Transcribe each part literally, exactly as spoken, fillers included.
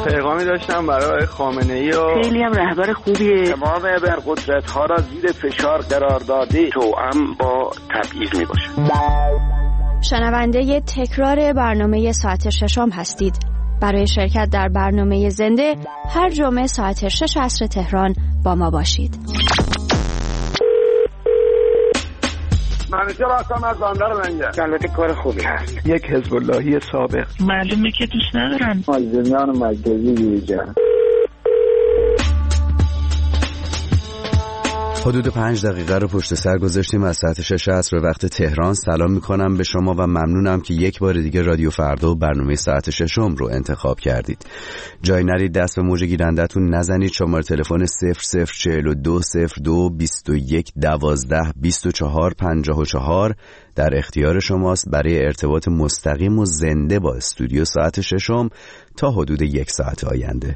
پیغامی داشتم برای خامنه‌ای و خیلی هم رهبر خوبیه. تمام ابرقدرت‌ها را زیر فشار قرار داده، توأم با تبعیض میباشه. شنونده تکرار برنامه ساعت ششم هستید. برای شرکت در برنامه زنده هر جمعه ساعت شش عصر تهران با ما باشید. منیجر هستم از بندر لنگر. البته کار خوبی هست. یک حزب اللهی سابق. معلومه که دوست ندارن. مازدمیان مرکزی بیجن. حدود پنج دقیقه رو پشت سر گذاشتیم از ساعت شش عصر به وقت تهران. سلام میکنم به شما و ممنونم که یک بار دیگه رادیو فردا و برنامه ساعت ششم رو انتخاب کردید. جای نرید دست به موج گیرندتون نزنید. شماره تلفن صفر صفر چهل و دو صفر دو بیست و یک دوازده بیست و چهار پنجاه و چهار در اختیار شماست برای ارتباط مستقیم و زنده با استودیو ساعت ششم تا حدود یک ساعت آینده.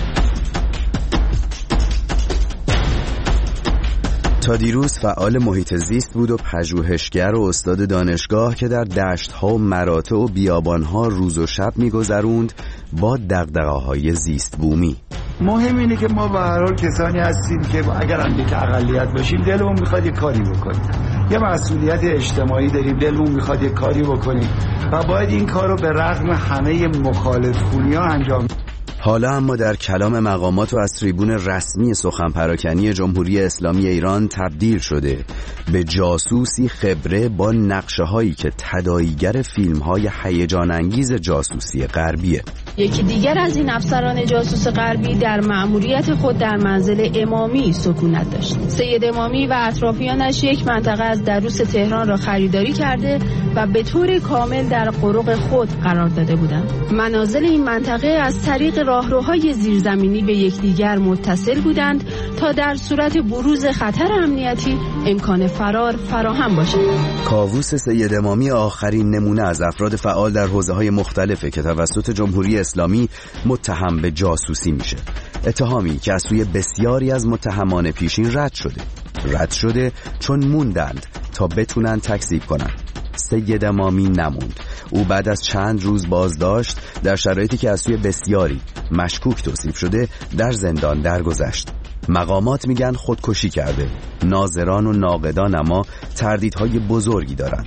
تا دیروز فعال محیط زیست بود و پژوهشگر و استاد دانشگاه که در دشت‌ها و مراتع و بیابان‌ها روز و شب می‌گذروند با دغدغه‌های زیست بومی. مهم اینه که ما به هر حال کسانی هستیم که اگر هم یک اقلیت باشیم دلمون میخواد یک کاری بکنیم، یه مسئولیت اجتماعی داریم، دلمون میخواد یک کاری بکنیم و باید این کار رو به رغم همه مخالف خونی‌ها انجام بدیم. حالا اما در کلام مقامات و از تریبون رسمی سخن پراکنی جمهوری اسلامی ایران تبدیل شده به جاسوسی خبره با نقشه هایی که تداعیگر فیلم های هیجان انگیز جاسوسی غربیه. یکی دیگر از این افسران جاسوس غربی در مأموریت خود در منزل امامی سکونت داشت. سید امامی و اطرافیانش یک منطقه از دروس تهران را خریداری کرده و به طور کامل در قرق خود قرار داده بودند. منازل این منطقه از طریق راهروهای زیرزمینی به یکدیگر متصل بودند تا در صورت بروز خطر امنیتی امکان فرار فراهم باشد. کاووس سید امامی آخرین نمونه از افراد فعال در حوزه‌های مختلفه که توسط جمهوری اسلامی متهم به جاسوسی میشه. اتهامی که از سوی بسیاری از متهمان پیشین رد شده. رد شده چون موندند تا بتونن تکذیب کنن. سید امامی نموند. او بعد از چند روز بازداشت در شرایطی که از سوی بسیاری مشکوک توصیف شده در زندان درگذشت. مقامات میگن خودکشی کرده. ناظران و ناقدان اما تردیدهای بزرگی دارن.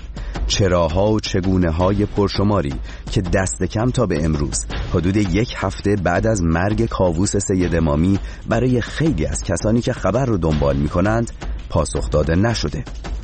چراها و چگونه های پرشماری که دست کم تا به امروز حدود یک هفته بعد از مرگ کاووس سید امامی برای خیلی از کسانی که خبر رو دنبال میکنند پاسخ داده نشده.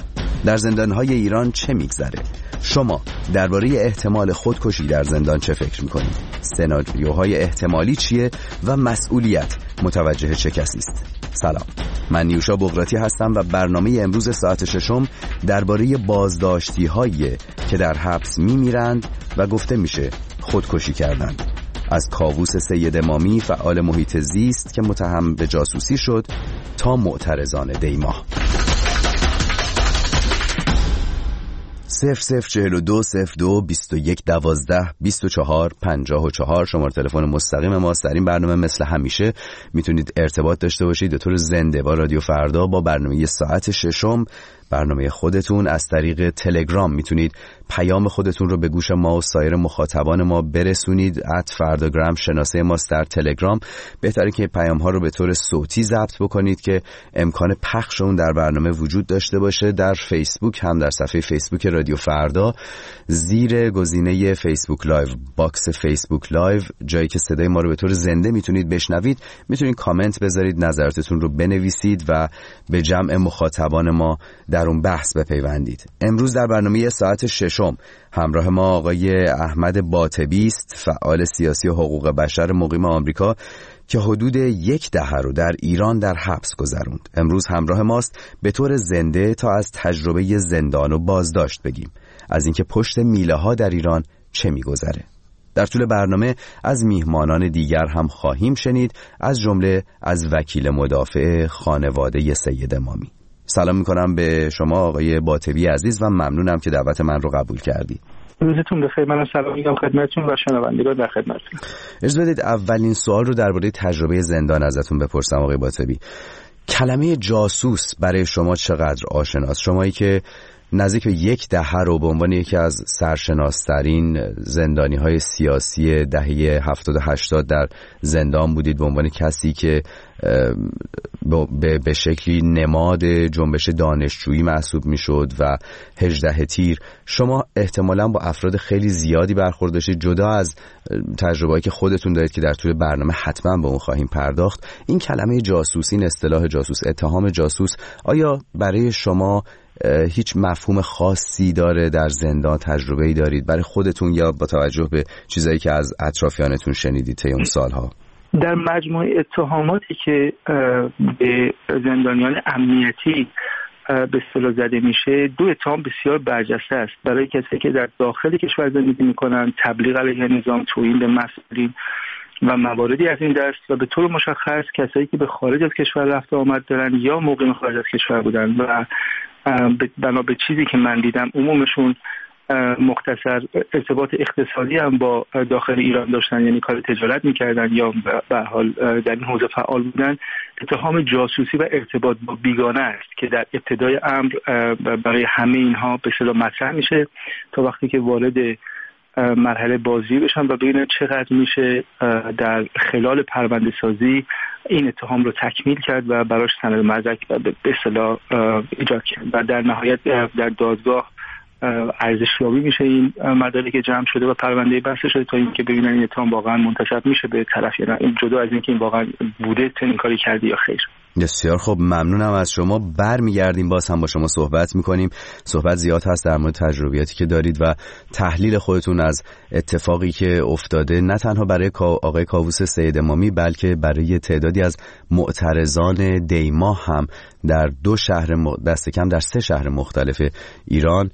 در زندانهای ایران چه میگذره؟ شما درباره احتمال خودکشی در زندان چه فکر میکنید؟ سناریوهای احتمالی چیه و مسئولیت متوجه چه کسی است؟ سلام، من نیوشا بغراتی هستم و برنامه امروز ساعت ششم درباره بازداشتی هایی که در حبس میمیرند و گفته میشه خودکشی کردند. از کاووس سید امامی فعال محیط زیست که متهم به جاسوسی شد تا معترضان دیماه. صفر صفر چهل و دو صفر دو بیست و یک دوازده بیست و چهار پنجاه و چهار شماره تلفن مستقیم ما. در این برنامه مثل همیشه میتونید ارتباط داشته باشید به طور زنده با رادیو فردا با برنامه ساعت ششم. برنامه خودتون از طریق تلگرام میتونید پیام خودتون رو به گوش ما و سایر مخاطبان ما برسونید. ات فرداگرام شناسه ماست در تلگرام. بهتره که پیام ها رو به طور صوتی ضبط بکنید که امکان پخش اون در برنامه وجود داشته باشه. در فیسبوک هم در صفحه فیسبوک رادیو فردا زیر گزینه فیسبوک لایو، باکس فیسبوک لایو، جایی که صدای ما رو به طور زنده میتونید بشنوید، میتونید کامنت بذارید، نظراتتون رو بنویسید و به جمع مخاطبان ما در اون بحث بپیوندید. امروز در برنامه ساعت ششم همراه ما آقای احمد باطبی است، فعال سیاسی و حقوق بشر مقیم آمریکا که حدود یک دهه رو در ایران در حبس گذروند. امروز همراه ماست به طور زنده تا از تجربه زندان و بازداشت بگیم، از اینکه پشت میله ها در ایران چه میگذره. در طول برنامه از میهمانان دیگر هم خواهیم شنید، از جمله از وکیل مدافع خانواده سید امامی. سلام میکنم به شما آقای باطبی عزیز و ممنونم که دعوت من رو قبول کردی. روزتون بخیر. منم سلام میگم خدمتتون و شنوندگان در خدمتتون. اجازه بدید اولین سوال رو درباره تجربه زندان ازتون بپرسم آقای باطبی. کلمه جاسوس برای شما چقدر آشناست؟ شمایی که نزدیک به یک دهه رو به عنوان یکی از سرشناس‌ترین زندانی‌های سیاسی دهه هفتاد و هشتاد در زندان بودید، به عنوان کسی که به شکلی نماد جنبش دانشجویی محسوب میشد و هجده تیر. شما احتمالاً با افراد خیلی زیادی برخورد داشتید، جدا از تجربه‌ای که خودتون دارید که در طول برنامه حتما به اون خواهیم پرداخت. این کلمه جاسوسی، این اصطلاح جاسوس، اتهام جاسوس، آیا برای شما هیچ مفهوم خاصی داره؟ در زندان تجربه‌ای دارید برای خودتون یا با توجه به چیزایی که از اطرافیانتون شنیدید طی اون سالها؟ در مجموعه اتهاماتی که به زندانیان امنیتی به اصطلاح زده میشه، دو اتهام بسیار برجسته است. برای کسی که در داخل کشور زندگی میکنن، تبلیغ علیه نظام، توهین به مسئولین و مواردی از این دست، و به طور مشخص کسایی که به خارج از کشور رفت آمد دارن یا مقیم خارج از کشور بودن و بنا به چیزی که من دیدم عمومشون مختصر ارتباط اقتصادی هم با داخل ایران داشتن، یعنی کار تجارت میکردن یا به حال در این حوزه فعال بودن. اتهام جاسوسی و ارتباط با بیگانه است که در ابتدای امر برای همه اینها به اصطلاح مطرح میشه تا وقتی که وارد مرحله بازجویی بشن و ببینن چقدر میشه در خلال پرونده سازی این اتهام رو تکمیل کرد و براش سند مدرک به اصطلاح ایجاد کرد و در نهایت در دادگاه ارزشیابی میشه این مدارکی که جمع شده و پرونده بسته شده تا اینکه ببینن این اتهام واقعا منتسب میشه به طرف یا نه، جدا از اینکه این واقعا بوده این کاری کرده یا خیر. بسیار خب، ممنونم از شما. برمیگردیم باز هم با شما صحبت میکنیم. صحبت زیاد هست در مورد تجربیاتی که دارید و تحلیل خودتون از اتفاقی که افتاده، نه تنها برای آقای کاووس سید امامی بلکه برای تعدادی از معترضان دیما هم در دو شهر دست کم در سه شهر مختلف ایران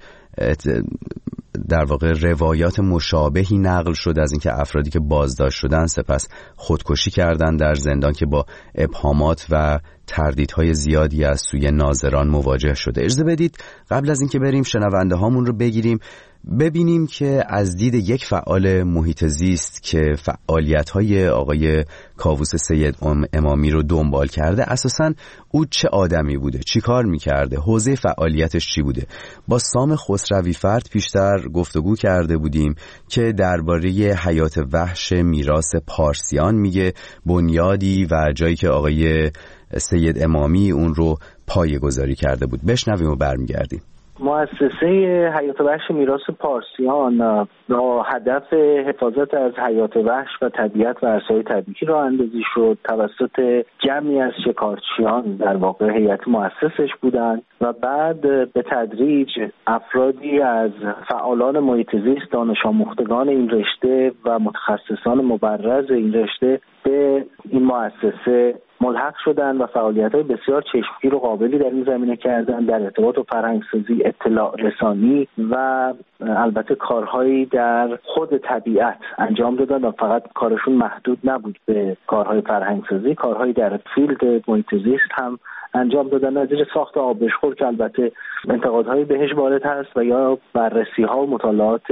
در واقع روایات مشابهی نقل شد از اینکه افرادی که بازداشت شدن سپس خودکشی کردن در زندان که با ابهامات و تردیدهای زیادی از سوی ناظران مواجه شده. اجازه بدید قبل از اینکه بریم شنونده هامون رو بگیریم ببینیم که از دید یک فعال محیط زیست که فعالیت‌های آقای کاووس سید امامی رو دنبال کرده، اساساً او چه آدمی بوده، چی کار می‌کرده، حوزه فعالیتش چی بوده. با سام خسروی فرد پیشتر گفتگو کرده بودیم که درباره حیات وحش میراث پارسیان میگه، بنیادی و جایی که آقای سید امامی اون رو پایه‌گذاری کرده بود. بشنویم و برمیگردیم. مؤسسه حیات وحش میراث پارسیان با هدف حفاظت از حیات وحش و طبیعت و ارسای طبیعی راه اندازی شد توسط جمعی از شکارچیان، در واقع هیئت مؤسسش بودند و بعد به تدریج افرادی از فعالان محیط زیست، دانش آموختگان این رشته و متخصصان مبرز این رشته به این مؤسسه ملحق شدن و فعالیت‌های بسیار چشمگیر و قابلی در این زمینه کردن، در ارتباط و فرهنگ‌سازی، اطلاع رسانی و البته کارهایی در خود طبیعت انجام دادن و فقط کارشون محدود نبود به کارهای فرهنگ‌سازی، کارهایی در فیلد محیط زیست هم انجام دادن، از زیر ساخت آبشخور که البته انتقادهایی بهش وارد هست و یا بررسی‌ها و مطالعات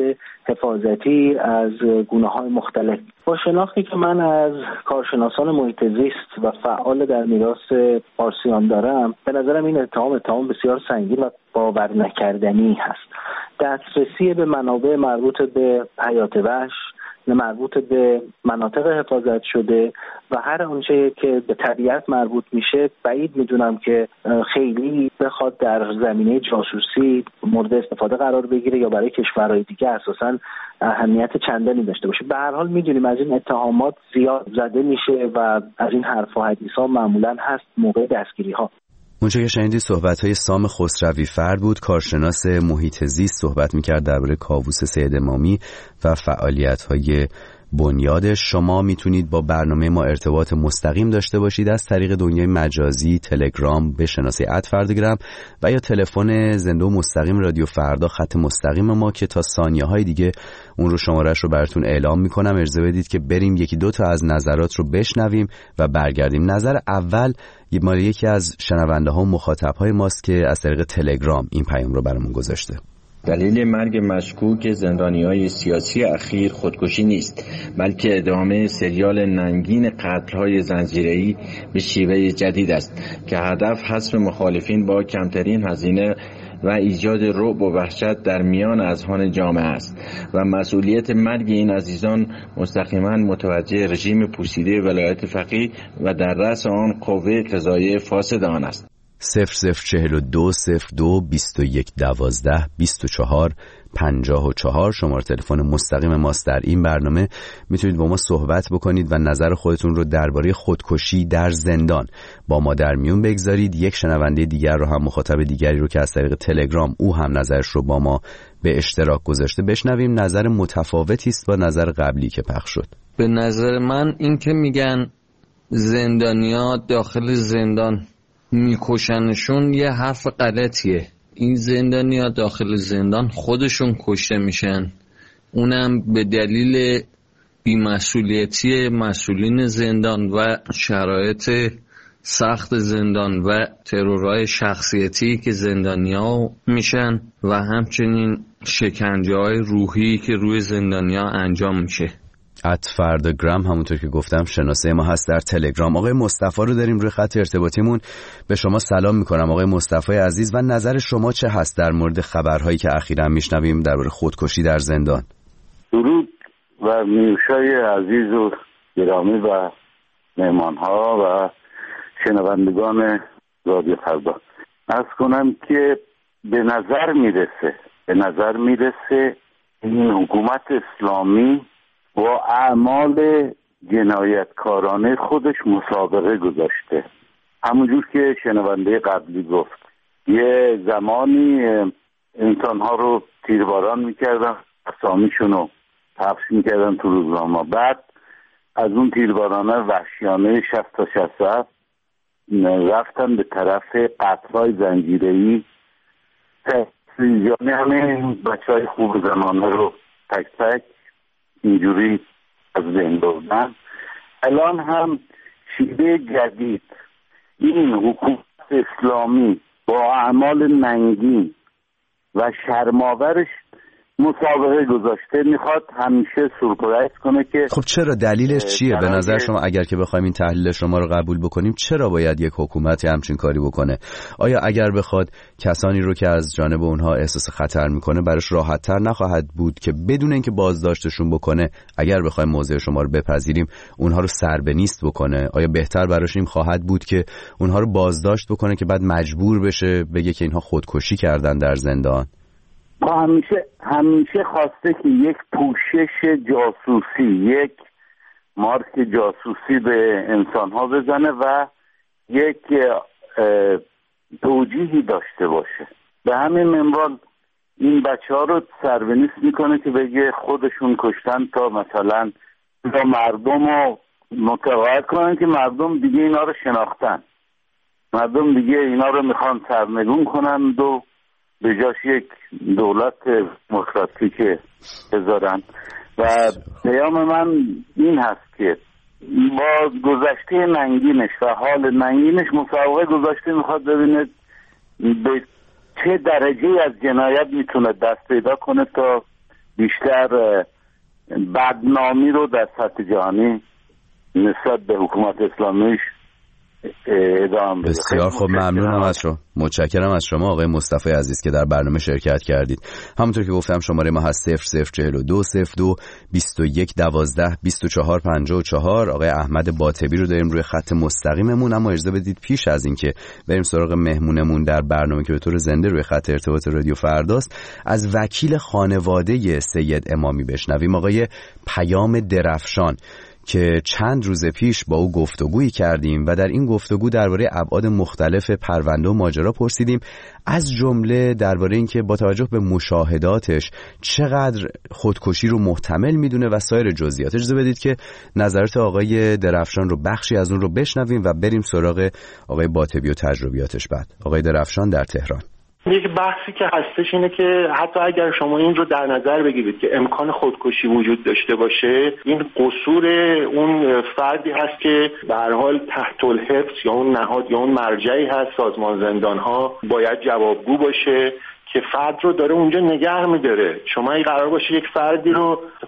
حفاظتی از گونه‌های مختلف. با شناختی که من از کارشناسان محیط زیست و فعال در میراث پارسیان دارم، به نظرم این اتهام اتهام بسیار سنگین و باور نکردنی هست. دسترسی به منابع مربوط به حیات وحش، مربوط به مناطق حفاظت شده و هر آنچه که به طبیعت مربوط میشه، بعید میدونم که خیلی بخواد در زمینه جاسوسی مورد استفاده قرار بگیره یا برای کشورهای دیگه اساساً اهمیت چندانی داشته باشه. به هر حال میدونیم از این اتهامات زیاد زده میشه و از این حرف و حدیث ها معمولاً هست موقع دستگیری ها. اونچه که شنیدید صحبت‌های سام خسروی فرد بود، کارشناس محیط زیست، صحبت می‌کرد درباره کاووس سید امامی و فعالیت‌های بنیادش. شما میتونید با برنامه ما ارتباط مستقیم داشته باشید از طریق دنیای مجازی، تلگرام به شناسه ات فردگرام و یا تلفن زنده و مستقیم رادیو فردا، خط مستقیم ما که تا ثانیه‌های دیگه اون رو شماره‌اش رو براتون اعلام میکنم. اجازه بدید که بریم یکی دو تا از نظرات رو بشنویم و برگردیم. نظر اول مال یکی از شنونده ها و مخاطب های ماست که از طریق تلگرام این پیام رو برامون گذاشته. دلیل مرگ مشکوک زندانی‌های سیاسی اخیر خودکشی نیست، بلکه ادامه سریال ننگین قتل‌های زنجیره‌ای به شیوه جدید است که هدف حذف مخالفین با کمترین هزینه و ایجاد رعب و وحشت در میان اذهان جامعه است و مسئولیت مرگ این عزیزان مستقیما متوجه رژیم پوسیده ولایت فقیه و در رأس آن قوه قضاییه فاسد آن است. صفر صفر چهل و دو صفر دو بیست و یک دوازده بیست و چهار پنجاه و چهار شماره تلفن مستقیم ماست. در این برنامه میتونید با ما صحبت بکنید و نظر خودتون رو درباره خودکشی در زندان با ما در میون بگذارید. یک شنونده دیگر رو هم، مخاطب دیگری رو که از طریق تلگرام او هم نظرش رو با ما به اشتراک گذاشته بشنویم. نظر متفاوتی است با نظر قبلی که پخش شد. به نظر من این که میگن زندانیا داخل زندان میکشنشون یه حرف غلطیه. این زندانیا داخل زندان خودشون کشته میشن، اونم به دلیل بی‌مسئولیتی مسئولین زندان و شرایط سخت زندان و ترورهای شخصیتی که زندانیا میشن و همچنین شکنجه‌های روحی که روی زندانیا انجام میشه. ات فردگرام همونطور که گفتم شناسه ما هست در تلگرام. آقای مصطفی رو داریم روی خط ارتباطیمون. به شما سلام میکنم آقای مصطفی عزیز و نظر شما چه هست در مورد خبرهایی که اخیراً میشنویم درباره خودکشی در زندان؟ درود و نیوشای عزیز و گرامی و مهمانها و شنوندگان رادیو فردا. عرض کنم که به نظر میرسه به نظر میرسه این حکومت اسلامی با اعمال جنایتکارانه خودش مسابقه گذاشته. همونجور که شنونده قبلی گفت، یه زمانی انسانها رو تیرباران میکردن، اسامیشون رو پخش میکردن تو روزنامه، بعد از اون تیربارانه وحشیانه شصت تا شصت و هفت رفتن به طرف قتل‌های زنجیره‌ای. یعنی همه بچه های خوب زمانه رو تک تک اینجوری از بین بردن. الان هم شیوه جدید این حکومت اسلامی با اعمال ننگین و شرماورش مسابقه گذاشته، میخواد همیشه سورپرایز کنه که خب چرا دلیلش چیه؟ به نظر شما اگر که بخوایم این تحلیل شما رو قبول بکنیم، چرا باید یک حکومتی همچین کاری بکنه؟ آیا اگر بخواد کسانی رو که از جانب اونها احساس خطر میکنه براش راحت تر نخواهد بود که بدون اینکه بازداشتشون بکنه، اگر بخوایم موضع شما رو بپذیریم، اونها رو سر به نیست بکنه؟ آیا بهتر براش این خواهد بود که اونها رو بازداشت بکنه که بعد مجبور بشه بگه که اینها خودکشی کردن در زندان؟ ما همیشه همیشه خواسته که یک پوشش جاسوسی، یک مارک جاسوسی به انسان‌ها بزنه و یک توجیهی داشته باشه. به همین منوال این بچه‌ها رو سربنیست میکنه که بگه خودشون کشتن تا مثلا تا مردم رو متقاعد کنن که مردم دیگه اینا رو شناختن، مردم دیگه اینا رو میخوان سرنگون کنن و به جاش یک دولت دموکراتیک بذارن. و پیام من این هست که با گذشته ننگینش و حال ننگینش مسابقه گذاشته، میخواد ببینه به چه درجه از جنایت میتونه دست پیدا کنه تا بیشتر بدنامی رو در سطح جهانی نسبت به حکومت اسلامیش ادامه بده. بسیار خب، ممنونم از شما، متشکرم از شما آقای مصطفی عزیز که در برنامه شرکت کردید. همونطور که گفتم شماره ما هست صفر صفر چهل و دو صفر دو بیست و یک دوازده بیست و چهار پنجاه و چهار. آقای احمد باطبی رو داریم روی خط مستقیممون، اما اجازه بدید پیش از این که بریم سراغ مهمونمون در برنامه که به طور زنده روی خط ارتباط رادیو فرداست، از وکیل خانواده سید امامی بشنویم، آقای پیام درفشان، که چند روز پیش با او گفتگویی کردیم و در این گفتگو درباره ابعاد مختلف پرونده و ماجرا پرسیدیم، از جمله درباره اینکه با توجه به مشاهداتش چقدر خودکشی رو محتمل میدونه و سایر جزئیات. اجازه بدید که نظرات آقای درفشان رو، بخشی از اون رو بشنویم و بریم سراغ آقای باطبی و تجربیاتش. بعد آقای درفشان در تهران. یک بحثی که هستش اینه که حتی اگر شما این رو در نظر بگیرید که امکان خودکشی وجود داشته باشه، این قصور اون فردی هست که به هر حال تحت الحفظ یا اون نهاد یا اون مرجعی هست، سازمان زندان‌ها باید جوابگو باشه که فرد رو داره اونجا نگه می‌داره. شما این قرار باشه یک فردی رو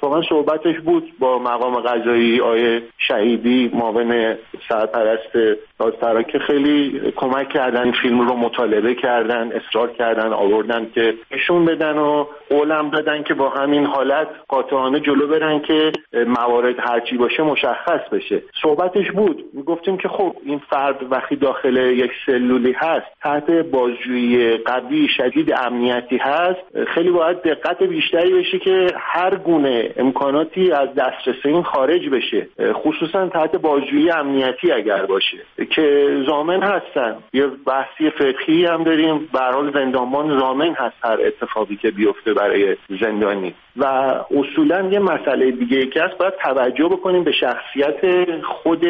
اتفاقا صحبتش بود با مقام قضایی آیه شهیدی معاون سرپرست دادسرا که خیلی کمک کردن، این فیلم رو مطالبه کردن، اصرار کردن آوردن که نشون بدن و قولم دادن که با همین حالت قاطعانه جلو برن که موارد هرچی باشه مشخص بشه. صحبتش بود، میگفتیم که خب این فرد وقتی داخل یک سلولی هست، تحت بازجویی قوی شدید امنیتی هست، خیلی باید دقت بیشتری بشه که هر گونه امکاناتی از دسترس این خارج بشه، خصوصا تحت بازجویی امنیتی اگر باشه که ضامن هستن. یه بحثی فقهی هم داریم، به هر حال زندانبان ضامن هست هر اتفاقی که بیفته برای زندانی. و اصولا یه مسئله دیگه که هست، باید توجه بکنیم به شخصیت خود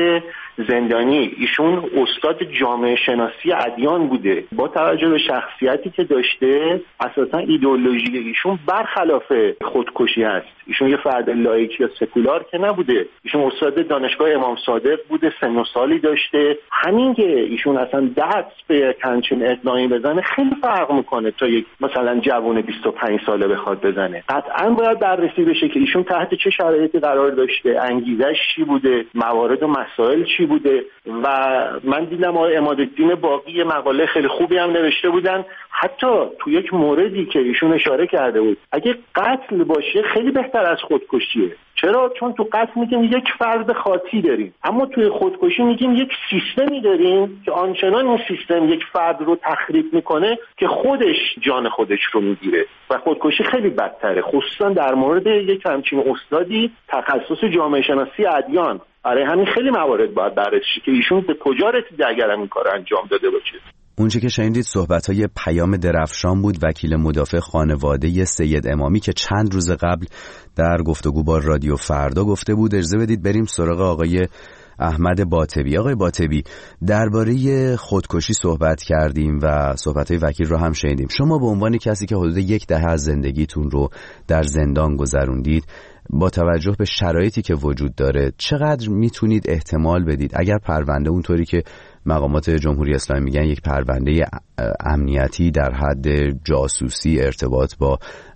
زندانی. ایشون استاد جامعه شناسی ادیان بوده، با توجه به شخصیتی که داشته اساسا ایدئولوژی ایشون برخلاف خودکشی هست. ایشون یه فرد لایک یا سکولار که نبوده، ایشون استاد دانشگاه امام صادق بوده، سن و سالی داشته. همین که ایشون اصلا دست به همچین اقدامی بزنه خیلی فرق میکنه تا یک مثلا جوان بیست و پنج ساله بخواد بزنه. قطعا باید بررسی بشه که ایشون تحت چه شرایطی قرار داشته، انگیزش چی بوده، موارد و مسائل چی بوده. و من دیدم آقای عمادالدین باقی مقاله خیلی خوبی هم نوشته بودن، حتی تو یک موردی که ایشون اشاره کرده بود، اگه قتل باشه خیلی بهتر از خودکشیه. چرا؟ چون تو قتل میگیم یک فرد خاطی داریم، اما توی خودکشی میگیم یک سیستمی داریم که آنچنان این سیستم یک فرد رو تخریب میکنه که خودش جان خودش رو میگیره و خودکشی خیلی بدتره، خصوصا در مورد یک همچین استادی تخصص جامعه شناسی ادیان. برای همین خیلی موارد باید بررسی که ایشون به کجا رسیده اگر این کار انجام داده باشه. اونچه که شنیدید صحبت‌های پیام درفشان بود، وکیل مدافع خانواده سید امامی که چند روز قبل در گفتگو با رادیو فردا گفته بود. اجازه بدید بریم سراغ آقای احمد باطبی. آقای باطبی، درباره خودکشی صحبت کردیم و صحبت‌های وکیل رو هم شنیدیم. شما به عنوان کسی که حدود یک دهه از زندگیتون رو در زندان گذروندید، با توجه به شرایطی که وجود داره چقدر میتونید احتمال بدید اگر پرونده اونطوری که مقامات جمهوری اسلامی میگن یک پرونده امنیتی در حد جاسوسی، ارتباط با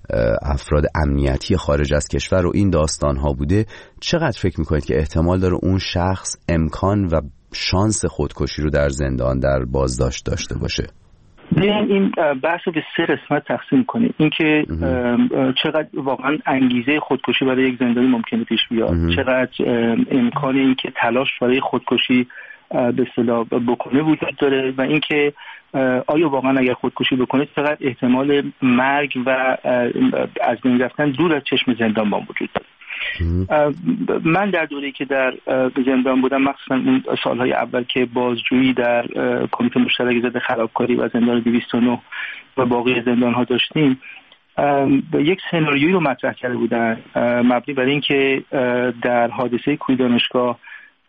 افراد امنیتی خارج از کشور و این داستان ها بوده، چقدر فکر میکنید که احتمال داره اون شخص امکان و شانس خودکشی رو در زندان در بازداشت داشته باشه؟ این بحث رو به سه قسمت تقسیم کنیم. اینکه چقدر واقعا انگیزه خودکشی برای یک زندانی ممکنه پیش بیاد، چقدر امکان این که تلاش برای خودکشی به اصطلاح بکنه وجود داره، و اینکه آیا واقعا اگر خودکشی بکنه چقدر احتمال مرگ و از بین رفتن دور از چشم زندانبان وجود داره. من در دوره‌ای که در زندان بودم، مخصوصا اون سالهای اول که بازجویی در کمیته مشترک ضد خرابکاری و زندان دویست و نه و باقی زندان‌ها داشتیم، یک سناریویی رو مطرح کرده بودن مبنی بر اینکه در حادثه کوی دانشگاه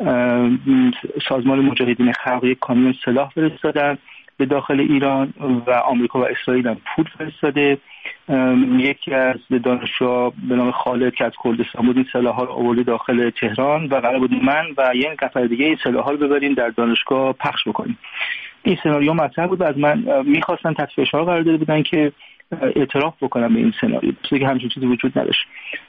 سازمان مجاهدین خلق یک کامیون سلاح فرستادن به داخل ایران و آمریکا و اسرائیل هم پول فرستاده. یکی از دانشجوها به نام خالد که از کردستان بود این سلاح‌ها رو آورده داخل تهران و قرار بود من و یک نفر دیگه این سلاح‌ها رو ببریم در دانشگاه پخش بکنیم. این سناریو مطرح بود و از من می‌خواستن تحت فشار قرار داده بودن که اعتراف بکنم به این سناریو، چیزی که همچین چیزی وجود نداشت.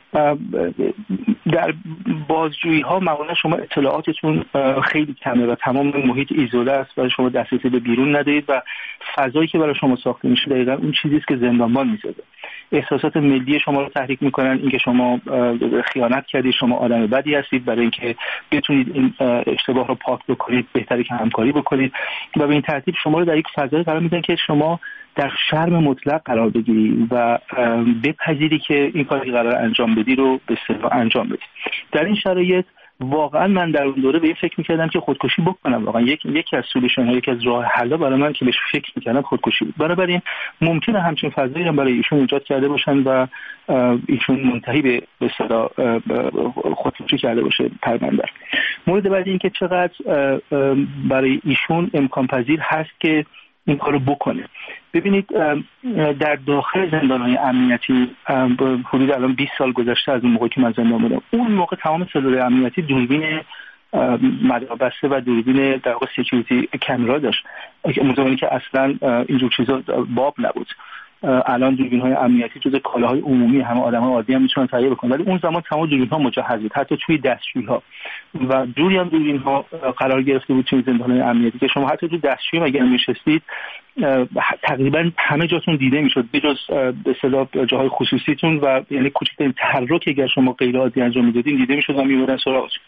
در بازجویی ها معمولا شما اطلاعاتتون خیلی کمه و تمام محیط ایزوله است و شما دسترسی به بیرون ندارید و فضایی که برای شما ساخته میشه دقیقاً اون چیزی است که زندانبان میسازه. احساسات ملی شما رو تحریک میکنن، اینکه شما خیانت کردید، شما آدم بدی هستید، برای اینکه بتونید این اشتباه رو پاک بکنید بهتره که همکاری بکنید و به این ترتیب شما رو در یک فضایی قرار میدن که شما در شرم مطلق قرار بگیری و بپذیری که این کاری قرار انجام بدی رو به اصطلاح انجام بدی. در این شرایط واقعا من در اون دوره به این فکر می‌کردم که خودکشی بکنم. واقعا یک یکی از سولوشن‌ها، یکی از راه حل‌ها برای من که بهش فکر می‌کردم خودکشی بود. بنابراین ممکنه همچین فضایی هم برای ایشون ایجاد کرده باشن و ایشون منتهی به به اصطلاح خودکشی کرده باشه پرونده. مورد بعدی این که چقدر برای ایشون امکان پذیر هست که این کارو بکنه. ببینید در داخل زندان‌های امنیتی حدود الان بیست سال گذشته از اون موقع که من زندان بودم، اون موقع تمام سلول امنیتی دوربین مداربسته و دوربین در واقع سکیوریتی کامرا داشت، زمانی که اصلا اینجور چیزا باب نبود. الان دوربین‌های امنیتی جزو کالاهای عمومی همه آدم‌های عادی هم میتونن تهیه بکنن، ولی اون زمان تمام دوربین‌ها مجهز بود، حتی توی دستشویی‌ها و جوری هم دوربین‌ها قرار گرفته بود توی زندان‌های امنیتی که شما حتی توی دستشویی اگر می‌نشستید تقریبا همه جاتون دیده میشد بجز به اصطلاح جاهای خصوصیتون و یعنی کوچکترین تحرک اگر شما غیر عادی انجام میدادین دیده میشد و میبردن سراغتون.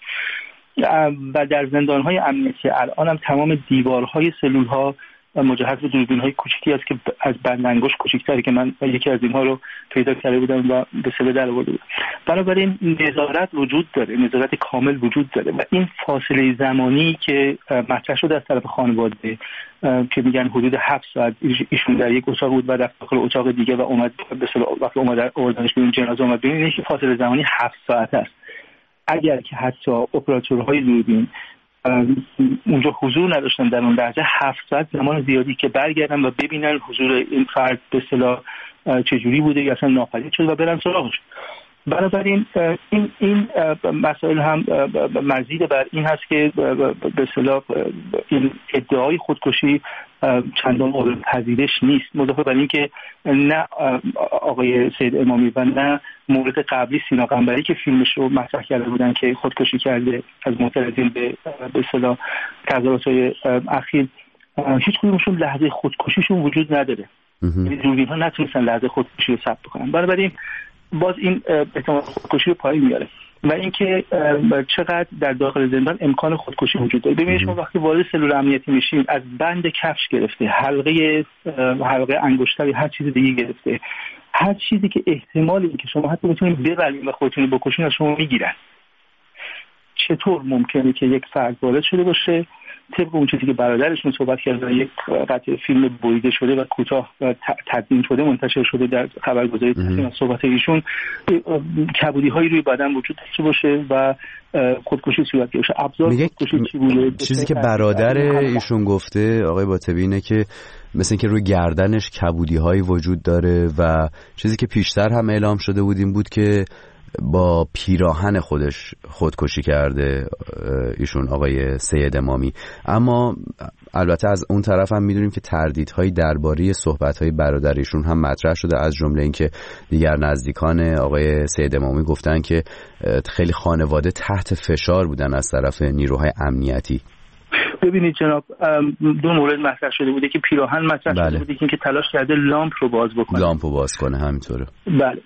و در زندان‌های امنیتی الان هم تمام دیوارهای سلول‌ها مجهز به دوربین‌های کوچیکی است که از بندانگشت کوچیک‌تره که من یکی از اینها رو پیدا کرده بودم و به سله در آورده بودم. بنابراین نظارت وجود داره، نظارت کامل وجود داره و این فاصله زمانی که مطرح شده از طرف خانواده که میگن حدود هفت ساعت ایشون در یک اتاق بود و رفت داخل اتاق دیگه و اومد به سله وقتی اومد آوردنش بیرون جنازه اومد بیرون، این فاصله زمانی هفت ساعت است. اگر که حتی اپراتورهای دوربین اونجا حضور نداشتن در اون لحظه، هفت ساعت زمان زیادی که برگردن و ببینن حضور این فرد به اصطلاح چجوری بوده یا اصلا ناپدید شد و برن سراغش. بنابراین این این مسائل هم مزید بر این هست که به اصطلاح این ادعای خودکشی چندان قابل پذیرش نیست، مضافه بر این که نه آقای سید امامی و نه مورد قبلی سینا قنبری که فیلمش رو مطرح کرده بودن که خودکشی کرده از معترضین به به اصطلاح تظاهرات‌های اخیر، هیچ کدومشون لحظه خودکشیشون وجود نداره. یعنی دوربین‌ها نتونستن لحظه خودکشی رو ثبت کنن. بنابراین باز این احتمال خودکشی رو پایین میاره و اینکه چقدر در داخل زندان امکان خودکشی وجود داره. ببینید شما وقتی وارد سلول امنیتی میشین، از بند کفش گرفته، حلقه حلقه انگشتری، هر چیز دیگه گرفته، هر چیزی که احتمالی که شما حتی میتونید ببرید و خودتون بکشین از شما میگیرن. چطور ممکنه که یک فرد وارد شده باشه، طبق اون چیزی که برادرشون صحبت کردن، یک قطعه فیلم بریده شده و کوتاه و تدوین شده منتشر شده در خبرگزاری تصمیم از صحبت ایشون، کبودی هایی روی بدن وجود داشته باشه و خودکشی صورت گرفته. ابزار خودکشی چی بوده؟ چیزی که برادر ایشون گفته آقای باطبی اینه که مثل اینکه روی گردنش کبودی هایی وجود داره و چیزی که پیشتر هم اعلام شده بود این بود که با پیراهن خودش خودکشی کرده ایشون آقای سید امامی. اما البته از اون طرف هم میدونیم که تردیدهایی درباره صحبت‌های برادر ایشون هم مطرح شده، از جمله اینکه دیگر نزدیکان آقای سید امامی گفتن که خیلی خانواده تحت فشار بودن از طرف نیروهای امنیتی. ببینید جناب، دو مورد مطرح شده بوده که پیراهن مطرح بله. شده بوده که تلاش کرده لامپ رو باز بکنه. لامپ رو باز کنه، همینطوره. بله.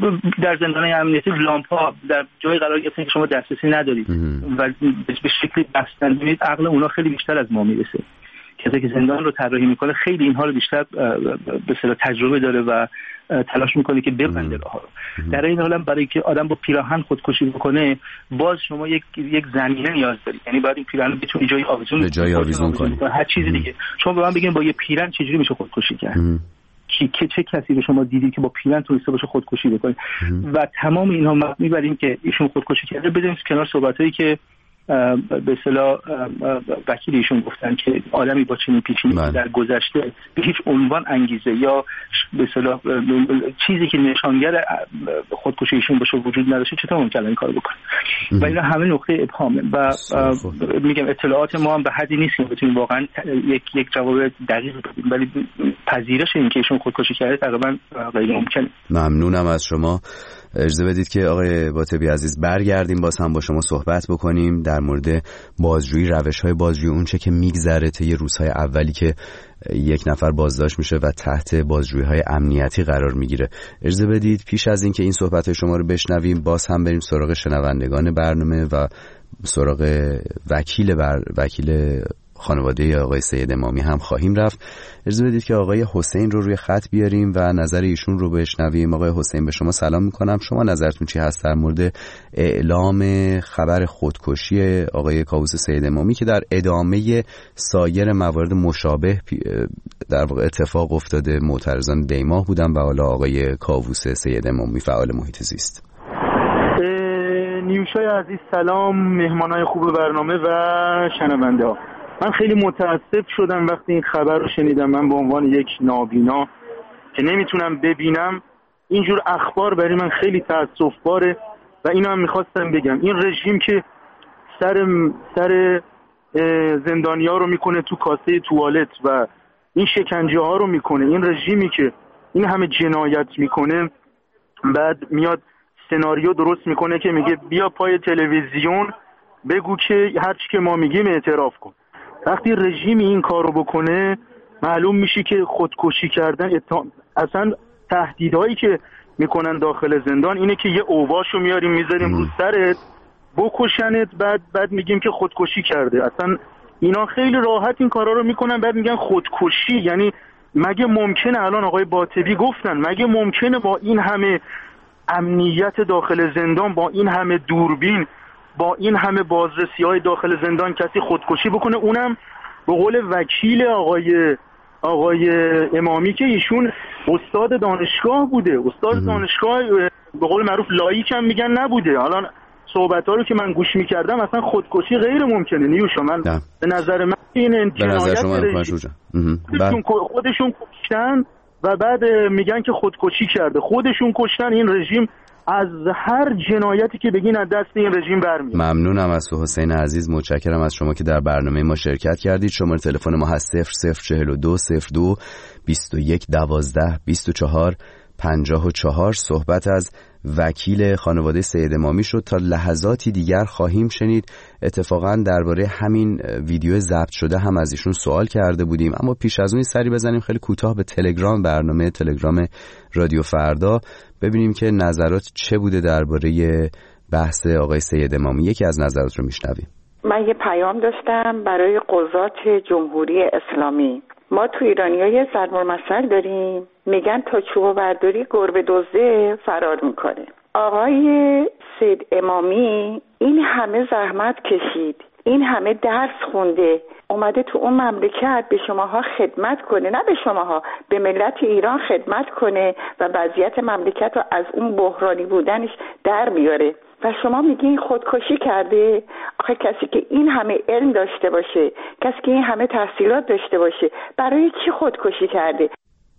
در زندان‌های امنیتی لامپ ها در جای قرار گرفتن که شما دسترسی ندارید و به شکلی بستن. ببینید عقل اونا خیلی بیشتر از ما میرسه. کسی که زندان رو طراحی میکنه خیلی اینها رو بیشتر به اصطلاح تجربه داره و تلاش میکنه که ببنده راه‌ها رو. در این حال برای که آدم با پیراهن خودکشی بکنه، باز شما یک یک زمینه نیاز دارید. یعنی باید این پیراهن بتونی جای آویزون به جای آویزون کنی. هر چیز دیگه. شما به من بگین با یه پیراهن چجوری میشه خودکشی کرد؟ کی که چه کسی به شما دیدی که با پیراهن تونسته باشه خودکشی بکنه؟ و تمام اینها مبنی بر این که ایشون خودکشی کرده. بدونید کنار صحبتایی که به اصطلاح وکیل ایشون گفتن که آدمی با چنین پیچیدگی در گذشته به هیچ عنوان انگیزه یا به اصطلاح چیزی که نشانگر خودکشی ایشون باشه وجود نداشته، چطور ممکنه این کارو بکنه؟ و اینا همه نقطه ابهامه و میگم اطلاعات ما هم به حدی نیست که بتونیم واقعا یک یک جواب دقیق بدیم، ولی پذیرش این که ایشون خودکشی کرده تقریبا غیر ممکنه. ممنونم از شما. اجازه بدید که آقای باطبی عزیز برگردیم باز هم با شما صحبت بکنیم در مورد بازجویی، روش‌های بازجویی، اون چه که میگذره طی روزهای اولی که یک نفر بازداشت میشه و تحت بازجویی‌های امنیتی قرار میگیره. اجازه بدید پیش از این که این صحبت‌های شما رو بشنویم باز هم بریم سراغ شنوندگان برنامه و سراغ وکیل بر... وکیل خانواده آقای سید امامی هم خواهیم رفت. اجازه بدید که آقای حسین رو روی خط بیاریم و نظر ایشون رو بشنویم. آقای حسین به شما سلام میکنم. شما نظرتون چی هست در مورد اعلام خبر خودکشی آقای کاووس سید امامی که در ادامه سایر موارد مشابه در واقع اتفاق افتاده؟ معترضان دیماه بودن و حالا آقای کاووس سید امامی فعال محیط زیست. نیوشای عزیز سلام، مهمانای خوب برنامه و شنونده ها. من خیلی متاسف شدم وقتی این خبر رو شنیدم. من به عنوان یک نابینا که نمیتونم ببینم اینجور اخبار برای من خیلی تأسف باره و اینو هم میخواستم بگم. این رژیم که سر سر زندانیا رو میکنه تو کاسه توالت و این شکنجه ها رو میکنه، این رژیمی که این همه جنایت میکنه، بعد میاد سناریو درست میکنه که میگه بیا پای تلویزیون بگو که هرچی که ما میگیم اعتراف کن. وقتی رژیم این کارو بکنه معلوم میشه که خودکشی کردن اتهام... اصلا تهدیدهایی که میکنن داخل زندان اینه که یه اوباشو میاریم میذاریم رو سرت بکشنت، بعد بعد میگیم که خودکشی کرده. اصلا اینا خیلی راحت این کارا رو میکنن، بعد میگن خودکشی. یعنی مگه ممکنه، الان آقای باطبی گفتن، مگه ممکنه با این همه امنیت داخل زندان، با این همه دوربین، با این همه بازرسی‌های داخل زندان کسی خودکشی بکنه؟ اونم به قول وکیل آقای آقای امامی که ایشون استاد دانشگاه بوده، استاد دانشگاه به قول معروف لاییک هم میگن نبوده. الان صحبت‌ها رو که من گوش می‌کردم اصلا خودکشی غیر ممکنه. نیوشا من نه. به نظر من این جنایت خودشون خودشون کشتن و بعد میگن که خودکشی کرده. خودشون کشتن. این رژیم از هر جنایتی که بگین از دست این رژیم برمیاد. ممنونم از تو حسین عزیز، متشکرم از شما که در برنامه ما شرکت کردید. شماره تلفن ما هست صفر صفر چهل و دو صفر دو بیست و یک دوازده بیست و چهار پنجاه و چهار. صحبت از وکیل خانواده سید امامی شد. تا لحظاتی دیگر خواهیم شنید. اتفاقا درباره همین ویدیو ضبط شده هم از ایشون سوال کرده بودیم، اما پیش از اون سری بزنیم خیلی کوتاه به تلگرام، برنامه تلگرام رادیو فردا، ببینیم که نظرات چه بوده درباره بحث آقای سید امامی. یکی از نظرات رو میشنویم. من یه پیام داشتم برای قضات جمهوری اسلامی. ما تو ایرانی‌ها یه ضرب‌المثل داریم، میگن تا چوب برداری گربه دزده فرار میکنه. آقای سید امامی این همه زحمت کشید، این همه درس خونده، اومده تو اون مملکت به شماها خدمت کنه، نه به شماها، به ملت ایران خدمت کنه و وضعیت مملکت رو از اون بحرانی بودنش در بیاره. و شما میگین خودکشی کرده؟ آخه کسی که این همه علم داشته باشه، کسی که این همه تحصیلات داشته باشه، برای چی خودکشی کرده؟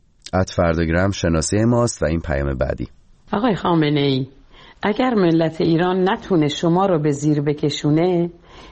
ات فرداگرام شناسه ماست و این پیام بعدی. آقای خامنه ای، اگر ملت ایران نتونه شما رو به زیر بکشونه،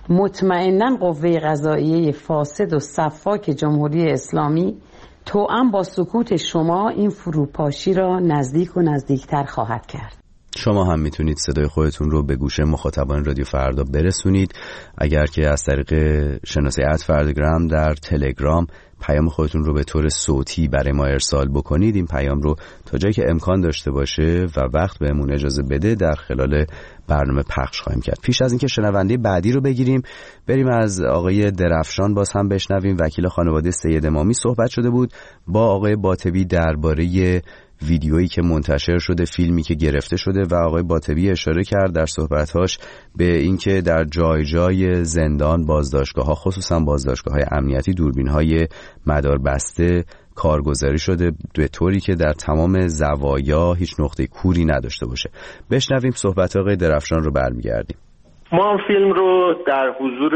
مطمئناً قوه قضاییه فاسد و صفاک جمهوری اسلامی توأم با سکوت شما این فروپاشی را نزدیک و نزدیکتر خواهد کرد. شما هم میتونید صدای خودتون رو به گوش مخاطبان رادیو فردا برسونید. اگر که از طریق شناسه ات فرداگرام در تلگرام پیام خودتون رو به طور صوتی برای ما ارسال بکنید، این پیام رو تا جایی که امکان داشته باشه و وقت بهمون اجازه بده در خلال برنامه پخش خواهیم کرد. پیش از اینکه شنونده بعدی رو بگیریم، بریم از آقای درفشان باز هم بشنویم. وکیل خانواده سید امامی صحبت شده بود با آقای باطبی درباره ویدیویی که منتشر شده، فیلمی که گرفته شده، و آقای باطبی اشاره کرد در صحبت‌هاش به اینکه در جای جای زندان، بازداشتگاه‌ها، خصوصا بازداشتگاه‌های امنیتی، دوربین‌های مدار بسته کارگزاری شده به طوری که در تمام زوایا هیچ نقطه کوری نداشته باشه. بشنویم صحبت آقای درفشان رو برمیگردیم. ما هم فیلم رو در حضور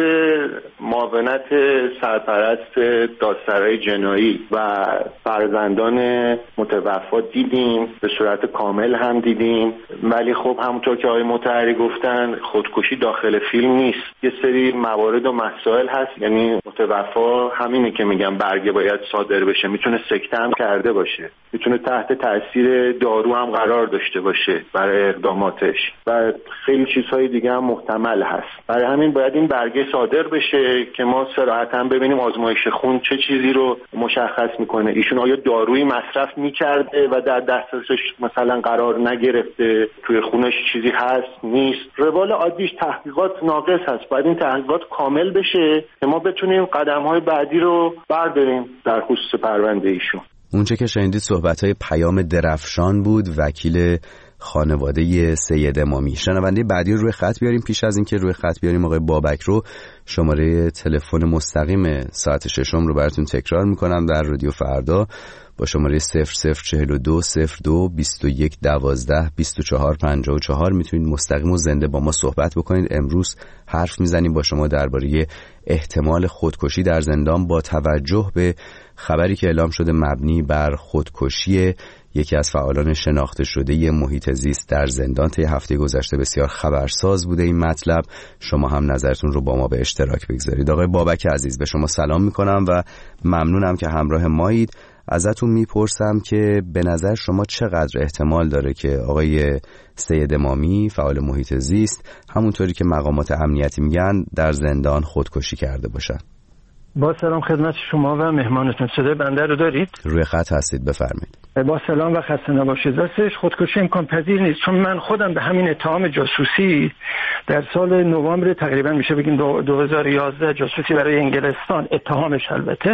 معاونت سرپرست دادسرای جنایی و فرزندان متوفا دیدیم، به صورت کامل هم دیدیم، ولی خب همونطور که آقای مطهری گفتن خودکشی داخل فیلم نیست. یه سری موارد و مسائل هست، یعنی متوفا همینه که میگم برگه باید صادر بشه، میتونه سکته هم کرده باشه، میتونه تحت تاثیر دارو هم قرار داشته باشه برای اقداماتش و خیلی چیزهای دیگه هم محتمل هست. برای همین باید این برگه صادر بشه که ما صراحتاً ببینیم آزمایش خون چه چیزی رو مشخص میکنه. ایشون آیا دارویی مصرف میکرده و در دسترسش مثلا قرار نگرفته، توی خونش چیزی هست نیست. روال عادیش تحقیقات ناقص هست، باید این تحقیقات کامل بشه که ما بتونیم قدم‌های بعدی رو برداریم در خصوص پرونده ایشون. اونچه که شنیدید صحبت‌های پیام درفشان بود، وکیل خانواده سید امامی. شنونده بعدی رو روی خط بیاریم. پیش از اینکه روی خط بیاریم آقای بابک رو، شماره تلفن مستقیم ساعت ششم رو براتون تکرار میکنم در رادیو فردا با شماره صفر صفر چهل و دو صفر دو بیست و یک دوازده بیست و چهار پنجاه و چهار میتونید مستقیم و زنده با ما صحبت بکنید. امروز حرف میزنیم با شما درباره احتمال خودکشی در زندان با توجه به خبری که اعلام شده مبنی بر خودکشی یکی از فعالان شناخته شده محیط زیست در زندان. طی هفته گذشته بسیار خبرساز بوده این مطلب. شما هم نظرتون رو با ما به اشتراک بگذارید. آقای بابک عزیز، به شما سلام میکنم و ممنونم که همراه مایید. ازتون میپرسم که به نظر شما چقدر احتمال داره که آقای سید امامی فعال محیط زیست همونطوری که مقامات امنیتی میگن در زندان خودکشی کرده باشن؟ با سلام خدمت شما و مهمانتون. صدای بنده رو دارید؟ روی خط هستید، بفرمایید. با سلام و خسته نباشید. راستش خودکشی امکان پذیر نیست، چون من خودم به همین اتهام جاسوسی در سال نوامبر تقریبا میشه بگیم دو هزار و یازده جاسوسی برای انگلستان، اتهامش البته،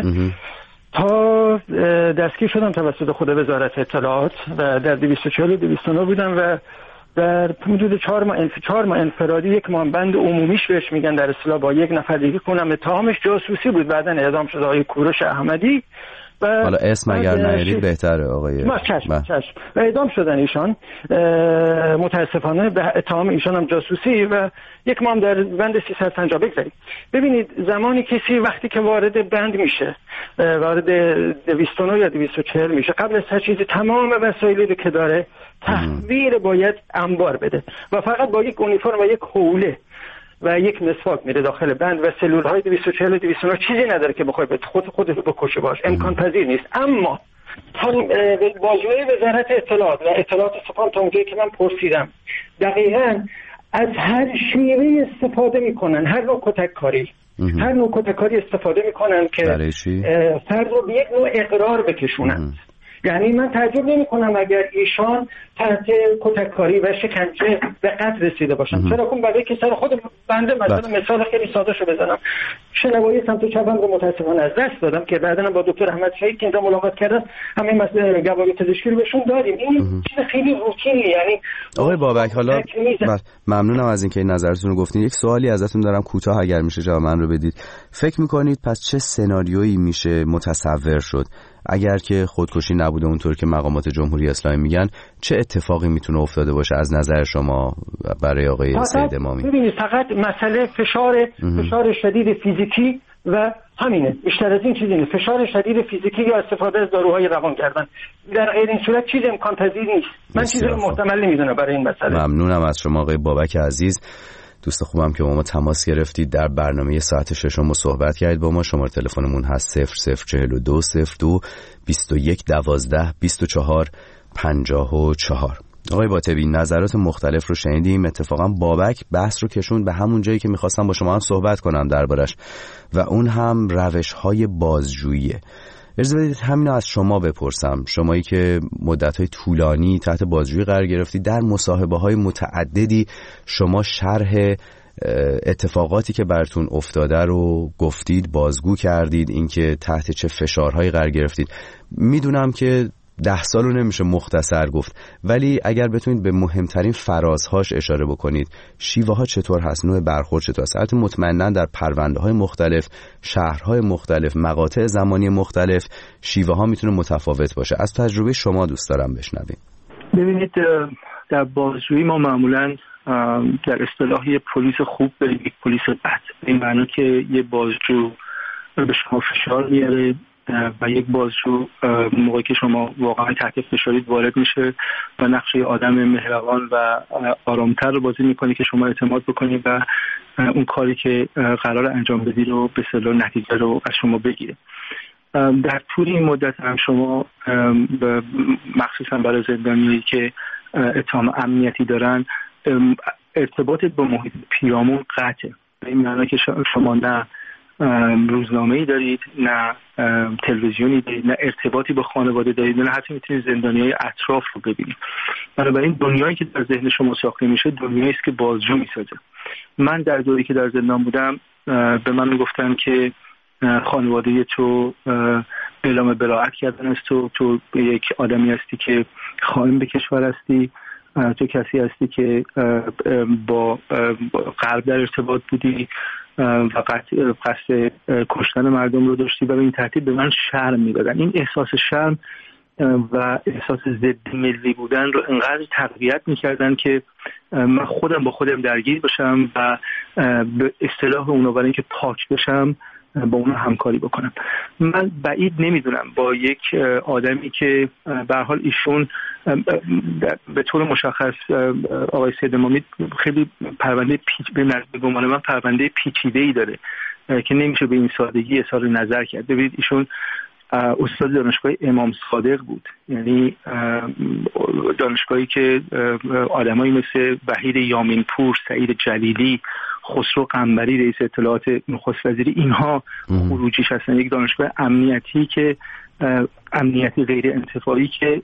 تا دستگیر شدم توسط خود وزارت اطلاعات و در دویست و چهل و دویست و نه بودم و در حدود چهار ماه انف... چهار ماه انفرادی یک ماه بند عمومیش بهش میگن در اصطلاح با یک نفر دیگه کنم. اتهامش جاسوسی بود. بعداً اعدام شد آقای کوروش احمدی. حالا اسم اگر نهیرید بهتره آقای ما چشم چشم و اعدام شدن ایشان. متاسفانه به اتهام ایشان هم جاسوسی و یک ماه در بند سیصد و پنجاه بگذارید. ببینید زمانی کسی وقتی که وارد بند میشه، وارد دویست و نه یا دویست و چهل میشه، قبل از هر چیزی تمام وسایلی که داره تحویل باید انبار بده و فقط با یک اونیفرم و یک حوله و یک مسواک میره داخل بند و سلول های دویست و چهل و دویست و نه چیزی نداره که بخوای به خود خودت بکشه باش. امکان پذیر نیست. اما واژه وزارت اطلاعات و اطلاعات سپاه تا اونجایی که من پرسیدم دقیقاً از هر شیوه استفاده میکنن، هر نوع کتک کاری هر نوع کتک کاری استفاده میکنن که فرد رو به یک نوع اقرار بکشونن. یعنی من تعجب نمی کنم اگر ایشان تحت کتککاری و شکنجه به قتل رسیده باشن. چرا که برای که سر خود بنده مثلا مثال خیلی ساده شو بزنم، شنوایی سمت چپم رو متاسفانه از دست دادم که بعداً با دکتر احمد شهید که اینجا ملاقات کردن همین مسئله گواهی پزشکی رو بهشون دادیم. این چیز خیلی روتینی. یعنی آقای بابک حالا ممنونم از اینکه این نظرتون رو گفتین. یک سوالی ازتون دارم کوتاه اگر میشه جواب من رو بدید. فکر میکنید پس چه سناریویی میشه متصور شد اگر که خودکشی نبوده اونطور که مقامات جمهوری اسلامی میگن، چه اتفاقی میتونه افتاده باشه از نظر شما برای آقای سید امامی؟ ببینید فقط مسئله فشار فشار شدید فیزیکی و همینه، بیشتر از این چیزی نیست. فشار شدید فیزیکی یا استفاده از داروهای روانگردان. در غیر این صورت چیز امکان پذیر نیست. من چیزی رو محتمل نمیدونم برای این مسئله. ممنونم از شما آقای بابک عزیز. دوست خوبم که با ما تماس گرفتید، در برنامه ساعت ششم صحبت کردید با ما. شماره تلفنمون هست صفر صفر چهل و دو صفر دو بیست و یک دوازده بیست و چهار پنجاه و چهار. آقای باطبی نظرات مختلف رو شنیدیم. اتفاقا بابک بحث رو کشوند به همون جایی که میخواستم با شما هم صحبت کنم دربارش و اون هم روش‌های بازجوییه. اجازه بدید همین از شما بپرسم، شمایی که مدت‌های طولانی تحت بازجویی قرار گرفتید، در مصاحبه‌های متعددی شما شرح اتفاقاتی که براتون افتاده رو گفتید، بازگو کردید، اینکه تحت چه فشارهایی قرار گرفتید. میدونم که ده سال رو نمیشه مختصر گفت، ولی اگر بتونید به مهمترین فرازهاش اشاره بکنید، شیوه ها چطور هست، نوع برخورد چطور هست. البته مطمئناً در پرونده های مختلف، شهرهای مختلف، مقاطع زمانی مختلف شیوه ها میتونه متفاوت باشه. از تجربه شما دوست دارم بشنویم. ببینید در بازجویی ما معمولاً در اصطلاح یه پلیس خوب داریم، یک پلیس بد. این معنی که یه بازجو به شما فشار میاره و یک بازجو موقعی که شما واقعا تحت فشارید وارد میشه و نقش آدم مهربان و آرامتر رو بازی میکنه که شما اعتماد بکنید و اون کاری که قرار انجام بدی رو به اصطلاح نتیجه رو از شما بگیره. در طول این مدت هم شما مخصوصا برای زندانیایی که اتهام امنیتی دارن، ارتباطت با محیط پیرامون قطعه. به این معنی که شما نه روزنامه‌ای دارید، نه تلویزیونی دارید، نه ارتباطی با خانواده دارید، نه حتی میتونید زندانیای اطراف رو ببینید. بنابراین دنیایی که در ذهن شما ساخته میشه دنیایی است که بازجو میسازه. من در دوری که در زندان بودم به من گفتن که خانواده تو اعلام براءت کردن است، تو تو یک آدمی هستی که خائن به کشور هستی، تو کسی هستی که با غرب در ارتباط بودی و قصد کشتن مردم رو داشتی و به این ترتیب به من شرم میدادن. این احساس شرم و احساس ضد ملی بودن رو انقدر تقویت میکردن که من خودم با خودم درگیر بشم و به اصطلاح اونا برای اینکه پاک بشم با اونا همکاری بکنم. من بعید نمیدونم با یک آدمی که به هر حال ایشون به طور مشخص آقای سید امامی خیلی پرونده پیچ به نظر گمان من پرونده پیچیده‌ای داره که نمیشه به این سادگی اظهار نظر کرد. ببینید ایشون استاد دانشگاه امام صادق بود، یعنی دانشگاهی که آدمایی مثل وحید یامینپور، سعید جلیلی، خسرو قنبری رئیس اطلاعات نخست وزیری، اینها خروجیش هستن. یک دانشگاه امنیتی که امنیتی غیر انتفاعی که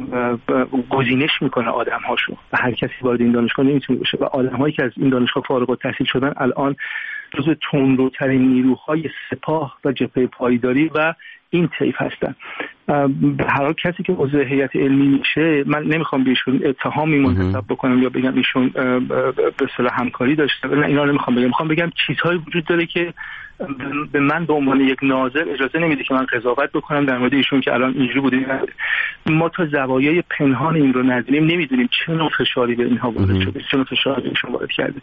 گزینش میکنه آدم‌هاشو و هر کسی وارد این دانشگاه نمیتونه بشه و آدم‌هایی که از این دانشگاه فارغ التحصیل شدن الان جزو تندروترین نیروهای سپاه و جبهه پایداری و این طیف هستن. به هر حال کسی که عضو هیئت علمی میشه، من نمیخوام بهشون اتهامی منتسب بکنم یا بگم ایشون به اصطلاح همکاری داشته، نه اینا نمیخوام بگم، میخوام بگم چیزهایی وجود داره که به من به عنوان یک ناظر اجازه نمیده که من قضاوت بکنم در مورد ایشون که الان اینجوری بوده. ما تا زوایای پنهان این رو ندونیم نمیدونیم چه نوع فشاری به اینها وارد شده، چه نوع فشاری بهشون وارد کرده.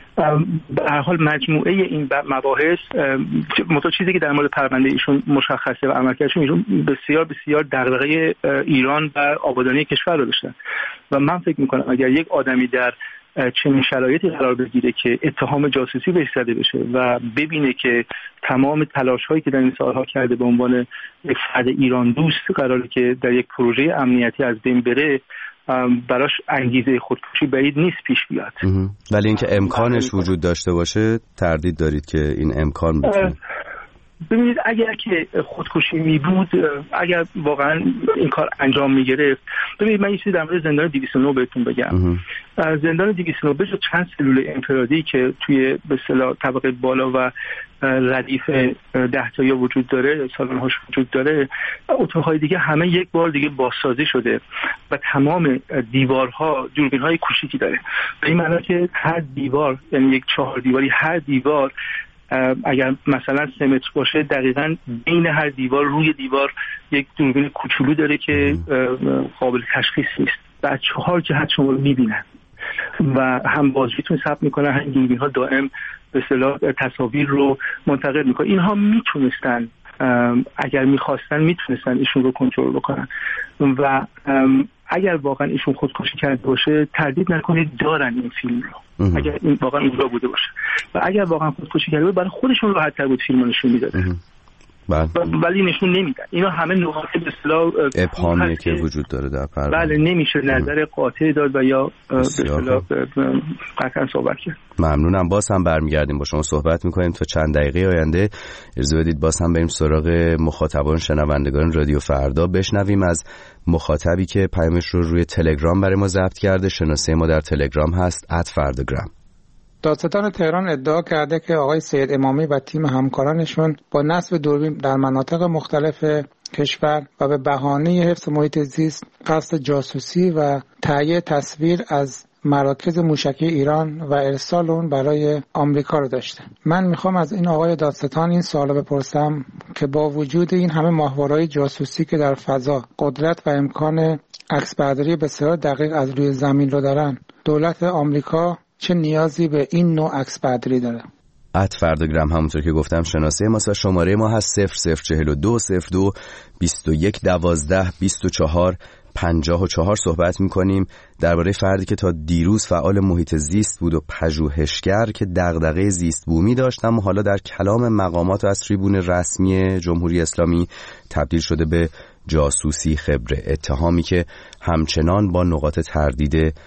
به هر حال مجموعه این مباحث، متو چیزی که در مورد پرونده ایشون مشخصه و عملکردشون، ایشون بسیار بسیار دغدغه ایران و آبادانی کشور رو داشتن و من فکر میکنم اگر یک آدمی در چنین شرایطی قرار بگیره که اتهام جاسوسی بهش زده بشه و ببینه که تمام تلاش‌هایی که در این سالها کرده به عنوان یک فرد ایران دوست قراره که در یک پروژه امنیتی از بین بره، براش انگیزه خودکشی بعید نیست پیش بیاد. ولی اینکه امکانش وجود داشته باشه تردید دارید که این امکان بتونه؟ ببینید اگر که خودکشی می بود، اگر واقعا این کار انجام می گرفت، ببینید من یه چیزی در مورد زندان دویست و نه بهتون بگم. زندان دویست و نه به جز چند سلول انفرادی که توی به اصطلاح طبقه بالا و ردیف ده تایی وجود داره، سالن هاش وجود داره، اتاقهای دیگه همه یک بار دیگه بازسازی شده و تمام دیوارها دوربین های کوچیکی داره. به این معنی که هر دیوار، یعنی یک چهار دیواری، هر دیوار اگر مثلا سه متر باشه، دقیقاً بین هر دیوار روی دیوار یک دوربین کوچولو داره که قابل تشخیص نیست. در چهار جهت شما رو میبینن و هم بازجوییتون ثبت میکنن، هم دوربین ها دائم به اصطلاح تصاویر رو منتقل میکنن. اینها میتونستن اگر میخواستن میتونستن ایشون رو کنترل بکنن و اگر واقعا ایشون خودکشی کرده باشه تردید نکنید دارن این فیلم رو، اگر این واقعا اونجا بوده باشه و اگر واقعا خودکشی کرده باشه برای خودشون راحت تر بود فیلم رو نشون میدادن، ولی نشون نمیدن. اینا همه نقاط به اصطلاح ابهامی که وجود داره در پرونده. بله، نمیشه نظر قاطع داد و یا به اصطلاح قطعا صحبت کرد. ممنونم. باز هم برمیگردیم با شما صحبت میکنیم تا چند دقیقه آینده. اجازه بدید باز هم بریم سراغ مخاطبان شنوندگان رادیو فردا، بشنویم از مخاطبی که پیامش رو روی تلگرام برای ما ضبط کرده. شناسه ما در تلگرام هست ات فرداگرام. دادستان تهران ادعا کرده که آقای سید امامی و تیم همکارانشون با نصب دوربین در مناطق مختلف کشور و به بهانه حفظ محیط زیست قصد جاسوسی و تهیه تصویر از مراکز موشکی ایران و ارسال اون برای آمریکا رو داشته. من میخوام از این آقای دادستان این سوالو بپرسم که با وجود این همه ماهواره‌های جاسوسی که در فضا قدرت و امکان عکسبرداری بسیار دقیق از روی زمین رو دارن، دولت آمریکا چه نیازی به این نوع عکسبرداری داره؟ ات فرداگرام همونطور که گفتم شناسه ما، شماره ما هست صفر صفر چهل و دو صفر دو بیست و یک دوازده بیست و چهار پنجاه و چهار. صحبت میکنیم درباره فردی که تا دیروز فعال محیط زیست بود و پژوهشگر که دغدغه زیست بومی داشت، اما حالا در کلام مقامات و از تریبون رسمی جمهوری اسلامی تبدیل شده به جاسوسی خبره، اتهامی که همچنان با نقاط تردید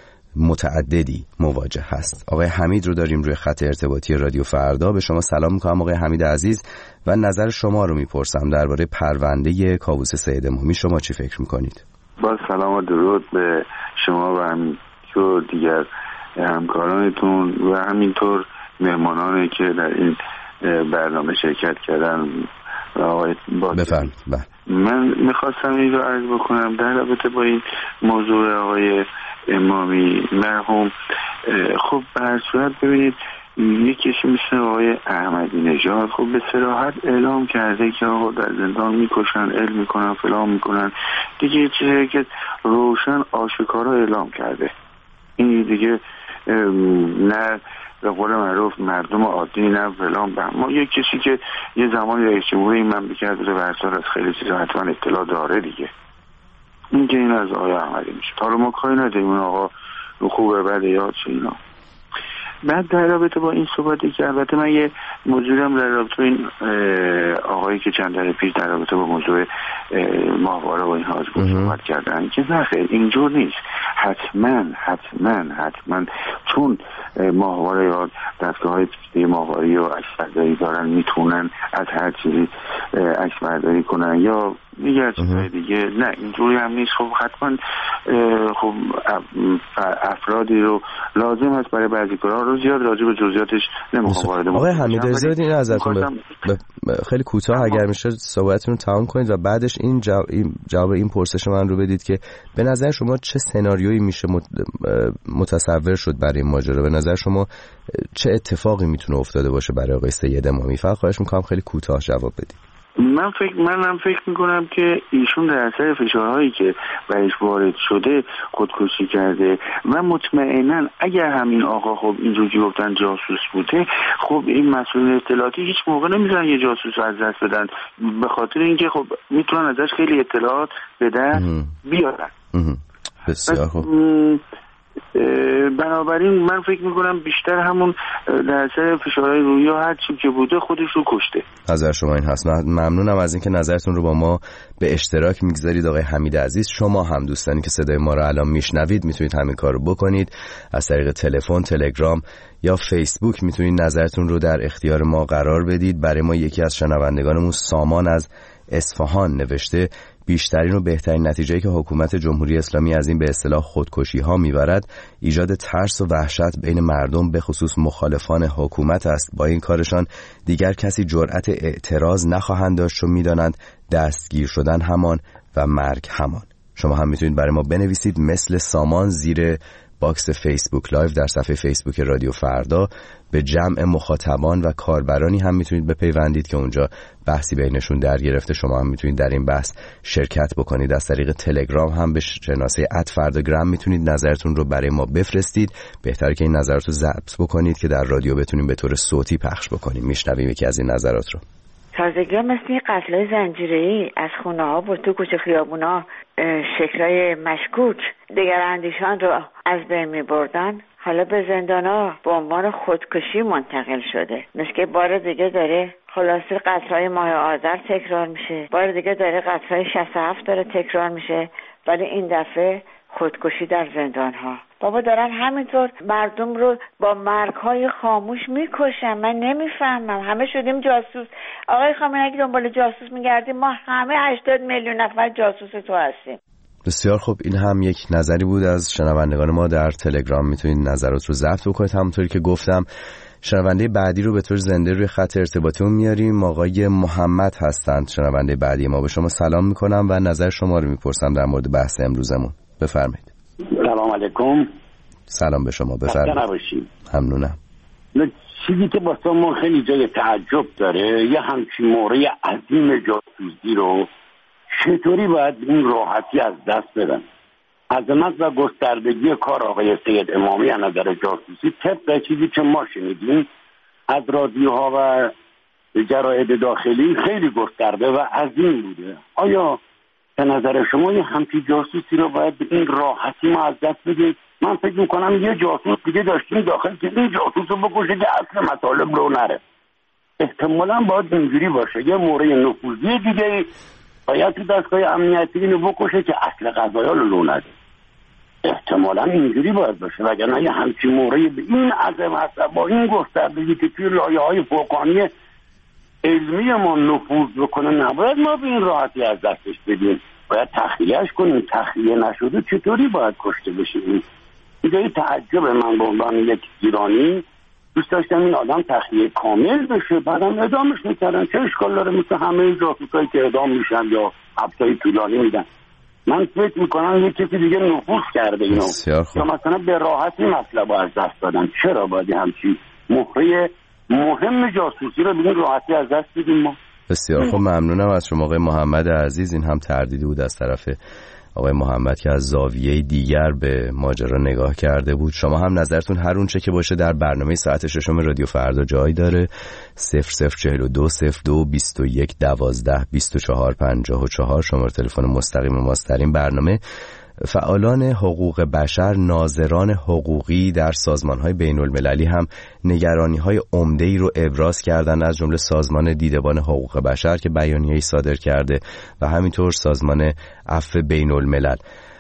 متعددی مواجه هست. آقای حمید رو داریم روی خط ارتباطی رادیو فردا. به شما سلام میکنم آقای حمید عزیز و نظر شما رو میپرسم درباره پرونده کاووس سید امامی. شما چی فکر میکنید؟ با سلام و درود به شما و همینطور دیگر همکارانتون و همینطور مهمانانی که در این برنامه شرکت کردن. آقای بفرمایید. من میخواستم این رو عرض بکنم در رابطه با این موضوع آقای امامی مرحوم. خب به هر صورت ببینید یک کسی مثل آقای احمدی نژاد خب به صراحت اعلام کرده که آقا در زندان میکشن، علم میکنن، فلان میکنن، دیگه چیزی که روشن آشکارا اعلام کرده. این دیگه نه به قول معروف مردم عادی نه فلان. ما یک کسی که یه زمانی رئیس جمهوری این مملکت بوده و اصلا از خیلی چیزا حتما اطلاع داره دیگه. این که این از آقای احمدی میشه. حالا ما کاری نداریم اون آقا خوبه بده یاد چه اینا. بعد در رابطه با این صحبتی که البته من یه موضوعم در رابطه این آقایی که چند دقیقه پیش در رابطه با موضوع ماهواره و این حاج صحبت کردن که نه خیر اینجور نیست. حتما حتما حتما چون ماهواره یا دستگاه های پیچیده ماهواری و عکسبرداری دارن میتونن از هر چیزی عکسبرداری کنن یا میگه چیزهای دیگه، نه اینجوری هم نیست. خب حتما خب افرادی رو لازم هست برای بعضی کارها رو زیاد راجع به جزئیاتش نمیخوام وارد. آقای حمیدرضا این ازتون ب... ب... خیلی کوتاه اگر میشه صحبتتون رو تمام کنید و بعدش این جواب این, جواب این پرسش من رو بدید که به نظر شما چه سناریویی میشه متصور شد برای این ماجرا؟ به نظر شما چه اتفاقی میتونه افتاده باشه برای آقای سید امامی؟ فقط خواهش میکنم خیلی کوتاه جواب بدید. من فکر منم فکر میکنم که ایشون در اثر فشارهایی که برایش وارد شده خودکشی کرده و مطمئنا اگر همین آقا خب اینجوری گفتن جاسوس بوده، خب این مسئولین اطلاعاتی هیچ موقع نمیذارن یه جاسوس رو از دست بدن، به خاطر اینکه خب میتونن ازش خیلی اطلاعات بدن بیارن. بسیار خوب. بنابراین من فکر میکنم بیشتر همون در اثر فشارهای روحی یا هر چی که بوده خودش رو کشته. نظر شما این هست. ممنونم از اینکه نظرتون رو با ما به اشتراک میگذارید آقای حمید عزیز. شما هم دوستانی که صدای ما رو الان میشنوید میتونید همین کار رو بکنید. از طریق تلفن، تلگرام یا فیسبوک میتونید نظرتون رو در اختیار ما قرار بدید. برای ما یکی از شنوندگانمون سامان از اصفهان نوشته بیشترین و بهترین نتیجه‌ای که حکومت جمهوری اسلامی از این به اصطلاح خودکشی ها میبرد ایجاد ترس و وحشت بین مردم به خصوص مخالفان حکومت است. با این کارشان دیگر کسی جرأت اعتراض نخواهند داشت چون میدانند دستگیر شدن همان و مرگ همان. شما هم میتونید برای ما بنویسید مثل سامان زیر باکس فیسبوک لایو در صفحه فیسبوک رادیو فردا. به جمع مخاطبان و کاربرانی هم میتونید بپیوندید که اونجا بحثی بینشون در گرفته. شما هم میتونید در این بحث شرکت بکنید. از طریق تلگرام هم به شناسه ات فرداگرام میتونید نظرتون رو برای ما بفرستید. بهتره که این نظرات رو ضبط بکنید که در رادیو بتونیم به طور صوتی پخش بکنیم. میشنویم یکی از این نظرات رو. تازگی ها مثل این قتلای زنجیره‌ای از خونه ها و تو کوچه خیابونا شکلای مشکوک دیگر اندیشان رو از بین می بردن، حالا به زندان ها به عنوان خودکشی منتقل شده. مثل که بار دیگه داره خلاصه قتلای ماه آذر تکرار میشه، بار دیگه داره قتلای شصت و هفت داره تکرار میشه، ولی این دفعه خودکشی در زندان ها. بابا دارن همینطور مردم رو با مرگ‌های خاموش میکشن. من نمیفهمم. همه شدیم جاسوس. آقای خامنه‌ای اگه دنبال جاسوس میگردیم، ما همه هشتاد میلیون نفر جاسوس تو هستیم. بسیار خوب. این هم یک نظری بود از شنوندگان ما. در تلگرام میتونید نظرات رو ضبط بکنید. همونطوری که گفتم شنونده بعدی رو به طور زنده روی خط ارتباطیمون میاریم. آقای محمد هستند شنونده بعدی ما. به شما سلام میکنم و نظر شما رو میپرسم در مورد بحث امروزمون. بفرمایید. سلام علیکم. سلام به شما. بفرمایید. ممنونم. چیزی که واسه ما خیلی جای تعجب داره، یه همچین مورد عظیم جاسوسی رو چطوری باید این راحتی از دست بدن؟ عظمت و گستردگی کار آقای سید امامی از نظر جاسوسی طبق چیزی که ما شنیدیم از رادیوها و جراید داخلی خیلی گسترده و عظیم بوده. آیا به نظر شما یه همچین جاسوسی رو باید به این راحتی ما از دست بدیم؟ من فکر میکنم یه جاسوس دیگه داشتیم داخل که این جاسوس رو بکشه که اصل مطالب رو نره. احتمالاً باید اینجوری باشه، یه مورد نفوذی دیگه باید تو دستگاه امنیتی اینو بکشه که اصل قضایا رو لو نده. احتمالاً اینجوری باید باشه، وگرنه یه همچین مورد به این عظمت و با این گستردگی که توی لایه‌های فوقانی علمی ما نفوذ بکنه نباید ما به این راحتی از دستش بدیم. باید تخلیهش کنیم. تخلیه نشده چطوری باید کشته بشه؟ اینجا یه تعجب من به عنوان یک ایرانی دوست داشتم این آدم تخلیه کامل بشه، بعدم اعدامش میکردن. چه اشکال داره؟ مثل همه جاسوسایی که اعدام میشن یا حبسای طولانی میدن. من فکر میکنم یه کسی دیگه نفوذ کرده اینو، یا مثلا به راحتی مطلب از دست دادن. چرا باید همچین مهره مهم جاسوسی رو به این راحتی از دست بدیم ما؟ بسیار خوب. ممنونم از شما آقای محمد عزیز. این هم تردیدی بود از طرف آقای محمد که از زاویه دیگر به ماجرا نگاه کرده بود. شما هم نظرتون هر اونچه که باشه در برنامه ساعت ششم رادیو فردا جای داره. صفر صفر چهل و دو صفر دو بیست و یک دوازده بیست و چهار پنجاه و چهار شماره تلفن مستقیم ماست در این برنامه. فعالان حقوق بشر، ناظران حقوقی در سازمان‌های بین‌المللی هم نگرانی‌های عمده‌ای رو ابراز کردن، از جمله سازمان دیدبان حقوق بشر که بیانیه‌ای صادر کرده و همینطور سازمان عفو بین‌الملل.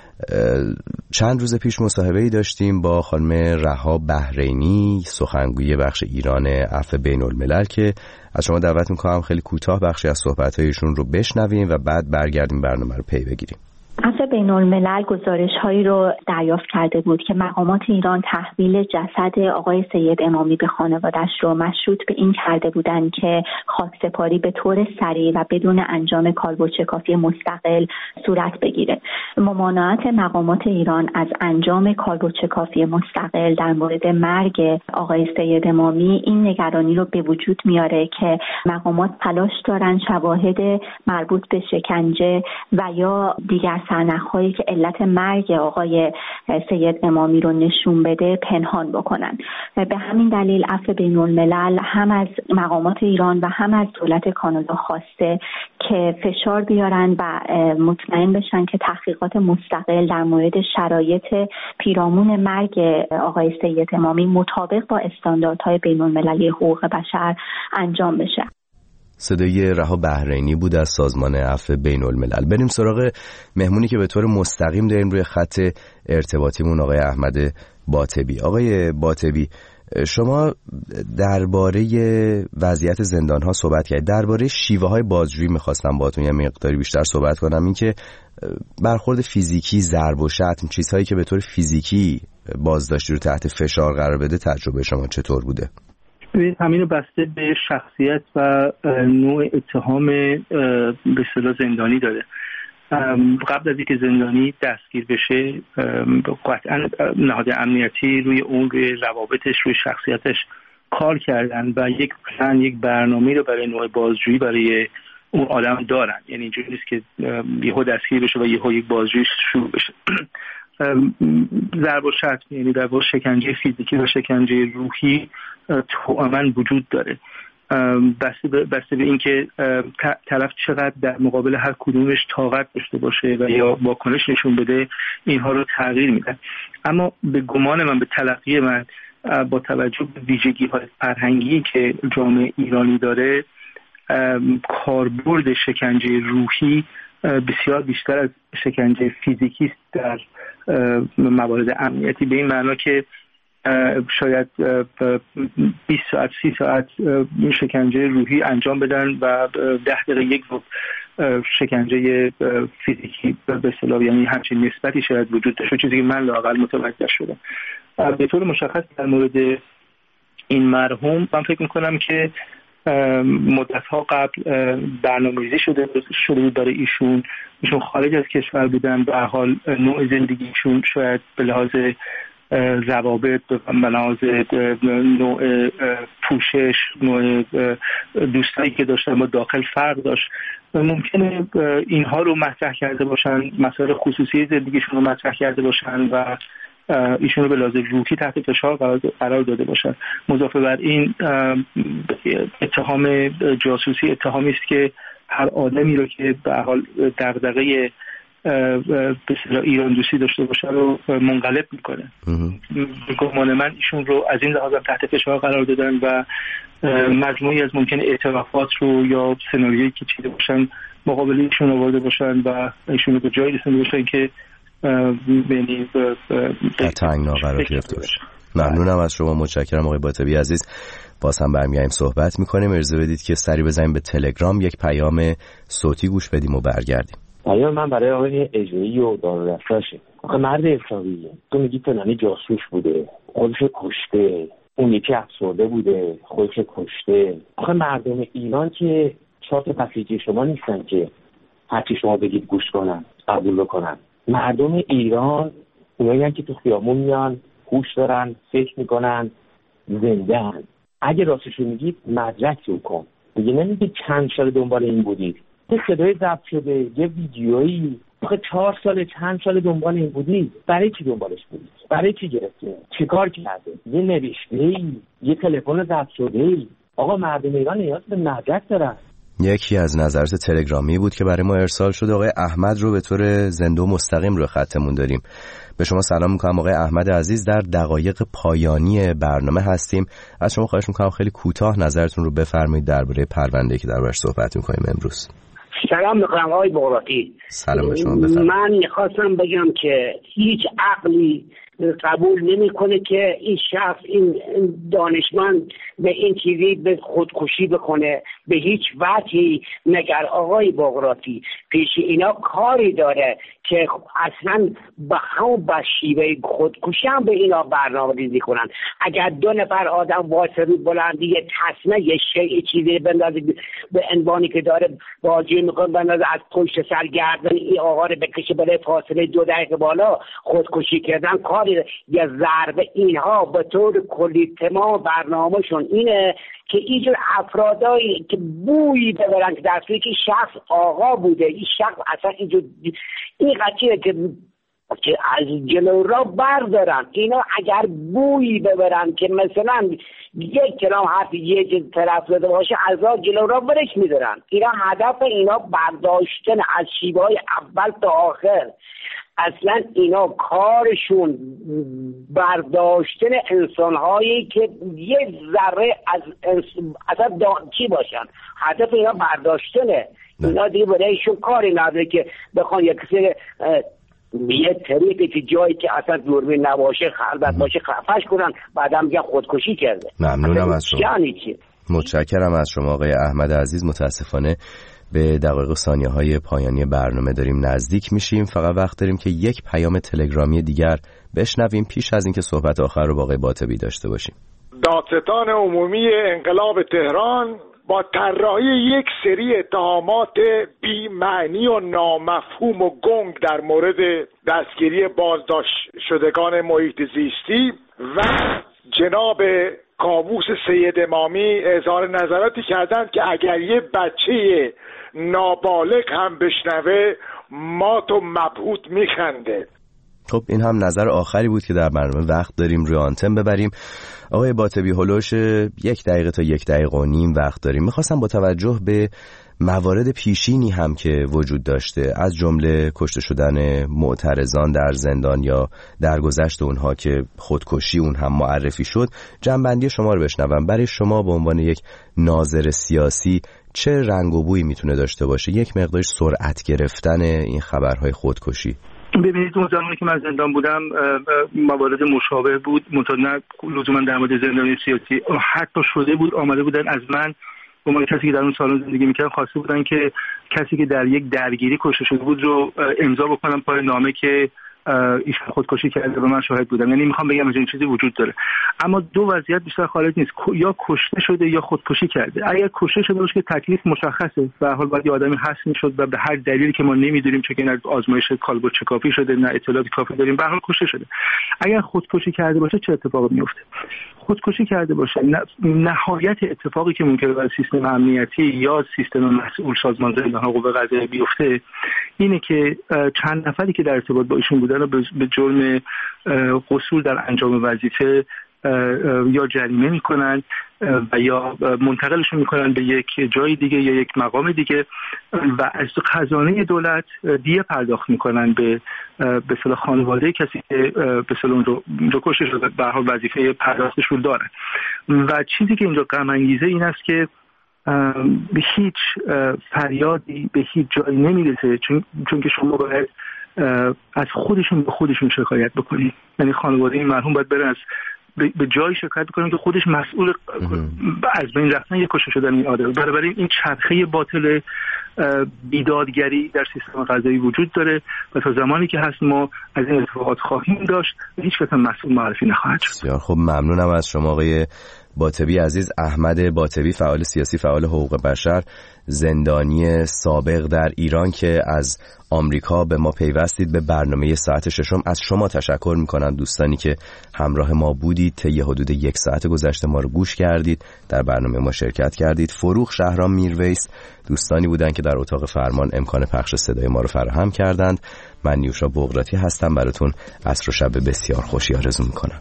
چند روز پیش مصاحبه‌ای داشتیم با خانم رها بحرینی، سخنگوی بخش ایران عفو بین‌الملل، که از شما دعوت می‌کنم خیلی کوتاه بخشی از صحبت‌هایشون رو بشنویم و بعد برگردیم برنامه رو پی بگیریم. عفو بین‌الملل گزارش‌هایی رو دریافت کرده بود که مقامات ایران تحویل جسد آقای سید امامی به خانواده‌اش رو مشروط به این کرده بودند که خاکسپاری به طور سریع و بدون انجام کالبدچکافی مستقل صورت بگیره. ممانعت مقامات ایران از انجام کالبدچکافی مستقل در مورد مرگ آقای سید امامی این نگرانی رو به وجود میاره که مقامات تلاش دارن شواهد مربوط به شکنجه و یا دیگر سرنخ‌هایی که علت مرگ آقای سید امامی رو نشون بده پنهان بکنن. به همین دلیل عفو بین‌الملل هم از مقامات ایران و هم از دولت کانادا خواسته که فشار بیارن و مطمئن بشن که تحقیقات مستقل در مورد شرایط پیرامون مرگ آقای سید امامی مطابق با استانداردهای بین‌المللی حقوق بشر انجام بشه. صدای رها بحرینی بود از سازمان عفو بین‌الملل. بریم سراغ مهمونی که به طور مستقیم داریم روی خط ارتباطیمون، آقای احمد باطبی. آقای باطبی، شما درباره وضعیت زندان‌ها صحبت کردید. درباره شیوه‌های بازجویی می‌خواستم باهاتون یه مقداری بیشتر صحبت کنم. این که برخورد فیزیکی، ضرب و شتم، چیزهایی که به طور فیزیکی بازداشتی رو تحت فشار قرار بده، تجربه شما چطور بوده؟ همین رو بسته به شخصیت و نوع اتهام به اصطلاح زندانی داره. قبل از اینکه زندانی دستگیر بشه قطعا نهاد امنیتی روی اون، روی روابطش، روی شخصیتش کار کردن و یک پلن، یک برنامه رو برای نوع بازجویی برای اون آدم دارن. یعنی اینجوری نیست که یهو دستگیر بشه و یهو یک بازجویی شروع بشه. ضرب و شتم، یعنی در واقع شکنجه فیزیکی و شکنجه روحی تماما وجود داره. بسته به, بسته به این که طرف چقدر در مقابل هر کدومش طاقت داشته باشه و یا واکنش نشون بده، اینها رو تغییر میدن. اما به گمان من، به تلقی من، با توجه به ویژگی های فرهنگی که جامعه ایرانی داره، کاربرد شکنجه روحی بسیار بیشتر از شکنجه فیزیکی است در موارد امنیتی، به این معنا که شاید بیست ساعت سی ساعت شکنجه روحی انجام بدن و ده دقیقه یک رو شکنجه فیزیکی به اصطلاح، یعنی همچین نسبتی شاید وجود داشته، چیزی که من لااقل متوجه شدم. به طور مشخص در مورد این مرحوم من فکر میکنم که مدت‌ها قبل برنامه‌ریزی شده شده بود برای ایشون. ایشون خارج از کشور بودن، به هر حال نوع زندگیشون شاید به لحاظ روابط، به لحاظ نوع پوشش، نوع دوستایی که داشتن با داخل فرق داشت. ممکنه اینها رو مطرح کرده باشن، مسائل خصوصی زندگیشون رو مطرح کرده باشن و ایشون رو به لحاظ روحی تحت فشار قرار داده باشن. مضافه بر این اتهام جاسوسی اتهامی است که هر آدمی رو که به هر حال دغدغه به اصطلاح ایران دوستی داشته باشه رو منقلب میکنه. به گمان من ایشون رو از این لحاظ تحت فشار قرار دادن و مجموعی از ممکن اعترافات رو یا سناریویی که چیده باشن مقابل ایشون آورده باشن و ایشون رو به جایی رسونده باشن که یعنی در تنگنا قرار گرفته باشه. ممنونم از شما، متشکرم آقای باطبی عزیز. باز هم برمیگردیم صحبت میکنیم. ارزه بدید که سری بزنیم به تلگرام، یک پیام صوتی گوش بدیم و برگردیم. پیام من برای آقای اجوئی و دارالرفاشه. آخه مرد حسابیه، تو میگی فلانی جاسوس بوده، خودش کشته، اون یکی افسرده بوده، خودش کشته. آخه مردم ایران که شرط بسیجی شما نیستن که هرچی شما بگید گوش کنن، قبول بکنن. مردم ایران اونایی که تو خیابون میان، هوش دارن، فکر میکنن، زنده هن. اگه راستشو میگید مدرک رو کن. دیگه نمیگید چند سال دنبال این بودید. یه صدای ضبط شده، یه ویدیویی، آخه چهار سال چند سال دنبال این بودید. برای چی دنبالش بودید؟ برای چی گرفتید؟ چیکار کرده؟ یه نوشته‌ای، یه تلفن ضبط شده‌ای. آقا مردم ایران نیاز به مدرک دارن. یکی از نظرات تلگرامی بود که برای ما ارسال شده. آقای احمد رو به طور زنده و مستقیم رو خطمون داریم. به شما سلام میکنم آقای احمد عزیز، در دقایق پایانی برنامه هستیم. از شما خواهش میکنم خیلی کوتاه نظرتون رو بفرمایید درباره پرونده‌ای که دربارش صحبت میکنیم امروز. سلام میکنم آقای بغراتی. سلام شما، بفرمایید. من میخواستم بگم که هیچ عقلی قبول نمیکنه که این شخص، این دانشمند به این چیزی به خودکشی بکنه، به هیچ وجهی. مگر آقای بغراتی پیش اینا کاری داره که اصلا به همون به شیوه خودکشی هم به اینا برنامه ریزی کنن؟ اگر دو نفر آدم واسه رو بلندی یه تصمه یه شیء چیزی بندازه به عنوانی که داره بازی میکنه، بندازه از پشت سر گردن این آقا رو بکشه برای فاصله دو دقیقه بالا، خودکشی کردن کاری. یه ضربه اینها به طور کلی تمام برنامهشون اینه که اینجور افرادایی که بویی ببرن که در صورتی که شخص آقا بوده، این شخص اصلا اینجور این قضیه که که از جلو را بردارن. اینا اگر بویی ببرن که مثلا یک کلام حرف یک طرف زده باشه، از راه جلو را برش میدارن. اینا هدف اینا برداشتن از شیوه های اول تا آخر. اصلا اینا کارشون برداشتن انسانهایی که یه ذره از اصلا چی باشن، هدف اینا برداشتنه. اینا دیگه برایشون کاری نداره که بخوان یک سری یه طریقی که جایی که اصلا دوربین نباشه، خلوت باشه، خفش کنن، بعدم میگن خودکشی کرده. ممنونم از شما. یعنی چی؟ متشکرم از شما آقای احمد عزیز. متاسفانه به دقایق و ثانیه های پایانی برنامه داریم نزدیک میشیم. فقط وقت داریم که یک پیام تلگرامی دیگر بشنویم پیش از اینکه صحبت آخر رو با آقای باطبی داشته باشیم. دادستان عمومی انقلاب تهران با طراحی یک سری اتهامات بی معنی و نامفهوم و گنگ در مورد دستگیری بازداشت شدگان محیط زیستی و جناب کاووس سید امامی اظهار نظراتی کردند که اگر یه بچه نابالغ هم بشنوه مات و مبهوت میخنده. خب این هم نظر آخری بود که در برنامه وقت داریم روی آنتن ببریم. آقای باطبی هلوش یک دقیقه تا یک دقیقه و نیم وقت داریم. میخواستم با توجه به موارد پیشینی هم که وجود داشته، از جمله کشته شدن معترضان در زندان یا درگذشت اونها که خودکشی اون هم معرفی شد، جنبندی شما رو بشنوم. برای شما به عنوان یک ناظر سیاسی چه رنگ و بویی میتونه داشته باشه یک مقدار سرعت گرفتن این خبرهای خودکشی؟ ببینید اون زمانی که من زندان بودم موارد مشابه بود، متأسفانه لزوما در مورد زندانی سیاسی حتی شده بود آمده بودن از من به عنوان کسی که در اون سالن زندگی میکردم خواسته بودن که کسی که در یک درگیری کشته شده بود رو امضا بکنم پای نامه که ایشون خودکشی کرده و من شاهد بودم. یعنی میخوام بگم این چیزی وجود داره، اما دو وضعیت بیشتر خارج نیست، یا کشته شده یا خودکشی کرده. اگر کشته شده باشه که تکلیف مشخصه، به هر حال باید یه آدمی هست میشد و به هر دلیلی که ما نمیدونیم چون که نه آزمایش کالبد چکاپی شده نه اطلاعات کافی داریم، به هر حال کشته شده. اگر خودکشی کرده باشه چه اتفاقی میفته؟ خودکشی کرده باشه نهایت اتفاقی که ممکنه برای سیستم امنیتی یا سیستم مسئول سازمان زندان‌ها قوه قضاییه بیفته اینه که چند نفری که در ارتباط با ایشون بودن رو به جرم قصور در انجام وظیفه یا جریمه میکنن و یا منتقلشون میکنن به یک جای دیگه یا یک مقام دیگه و از خزانه دولت دیه پرداخت میکنن به به اصطلاح خانواده کسی که به اصطلاح اون رو, رو کشته شده، به هر حال وظیفه پرداختش رو دارن. و چیزی که اینجا غم انگیزه این است که به هیچ فریادی به هیچ جایی نمیرسه، چون چون که شما باید از خودشون به خودشون شکایت بکنید. یعنی خانواده این مرحوم باید بره از به جای شکایت بکنن که خودش مسئول از بین رفتن یا کشته شدن این آدم. بنابراین این چرخه باطل بیدادگری در سیستم قضایی وجود داره و تا زمانی که هست ما از این اتفاقات خواهیم داشت و هیچ کس مسئول معرفی نخواهد شد. بسیار خب، ممنونم از شما آقای باطبی عزیز. احمد باطبی، فعال سیاسی، فعال حقوق بشر، زندانی سابق در ایران که از آمریکا به ما پیوستید به برنامه ساعت ششم. از شما تشکر میکنم دوستانی که همراه ما بودید، طی حدود یک ساعت گذشته ما رو گوش کردید، در برنامه ما شرکت کردید. فروخ شهرام میرویس دوستانی بودند که در اتاق فرمان امکان پخش صدای ما رو فراهم کردند. من نیوشا بغراتی هستم، براتون عصر و شب بسیار خوشی آرزو میکنم.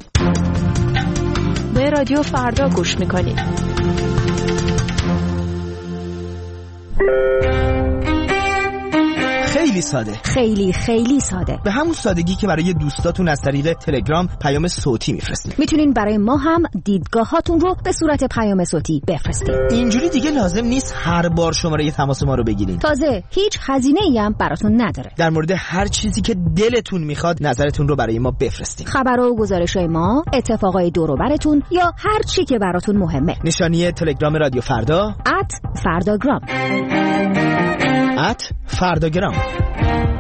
به رادیو فردا گوش میکنید. خیلی ساده، خیلی خیلی ساده، به همون سادگی که برای دوستاتون از طریق تلگرام پیام صوتی میفرستید. میتونین برای ما هم دیدگاهاتون رو به صورت پیام صوتی بفرستید. اینجوری دیگه لازم نیست هر بار شماره تماس ما رو بگیرین. تازه هیچ هزینه‌ای هم براتون نداره. در مورد هر چیزی که دلتون میخواد نظرتون رو برای ما بفرستید. خبر و گزارش‌های ما، اتفاقای دور و برتون یا هر چی که براتون مهمه. نشانی تلگرام رادیو فردا ات فرداگرام ات فرداگرام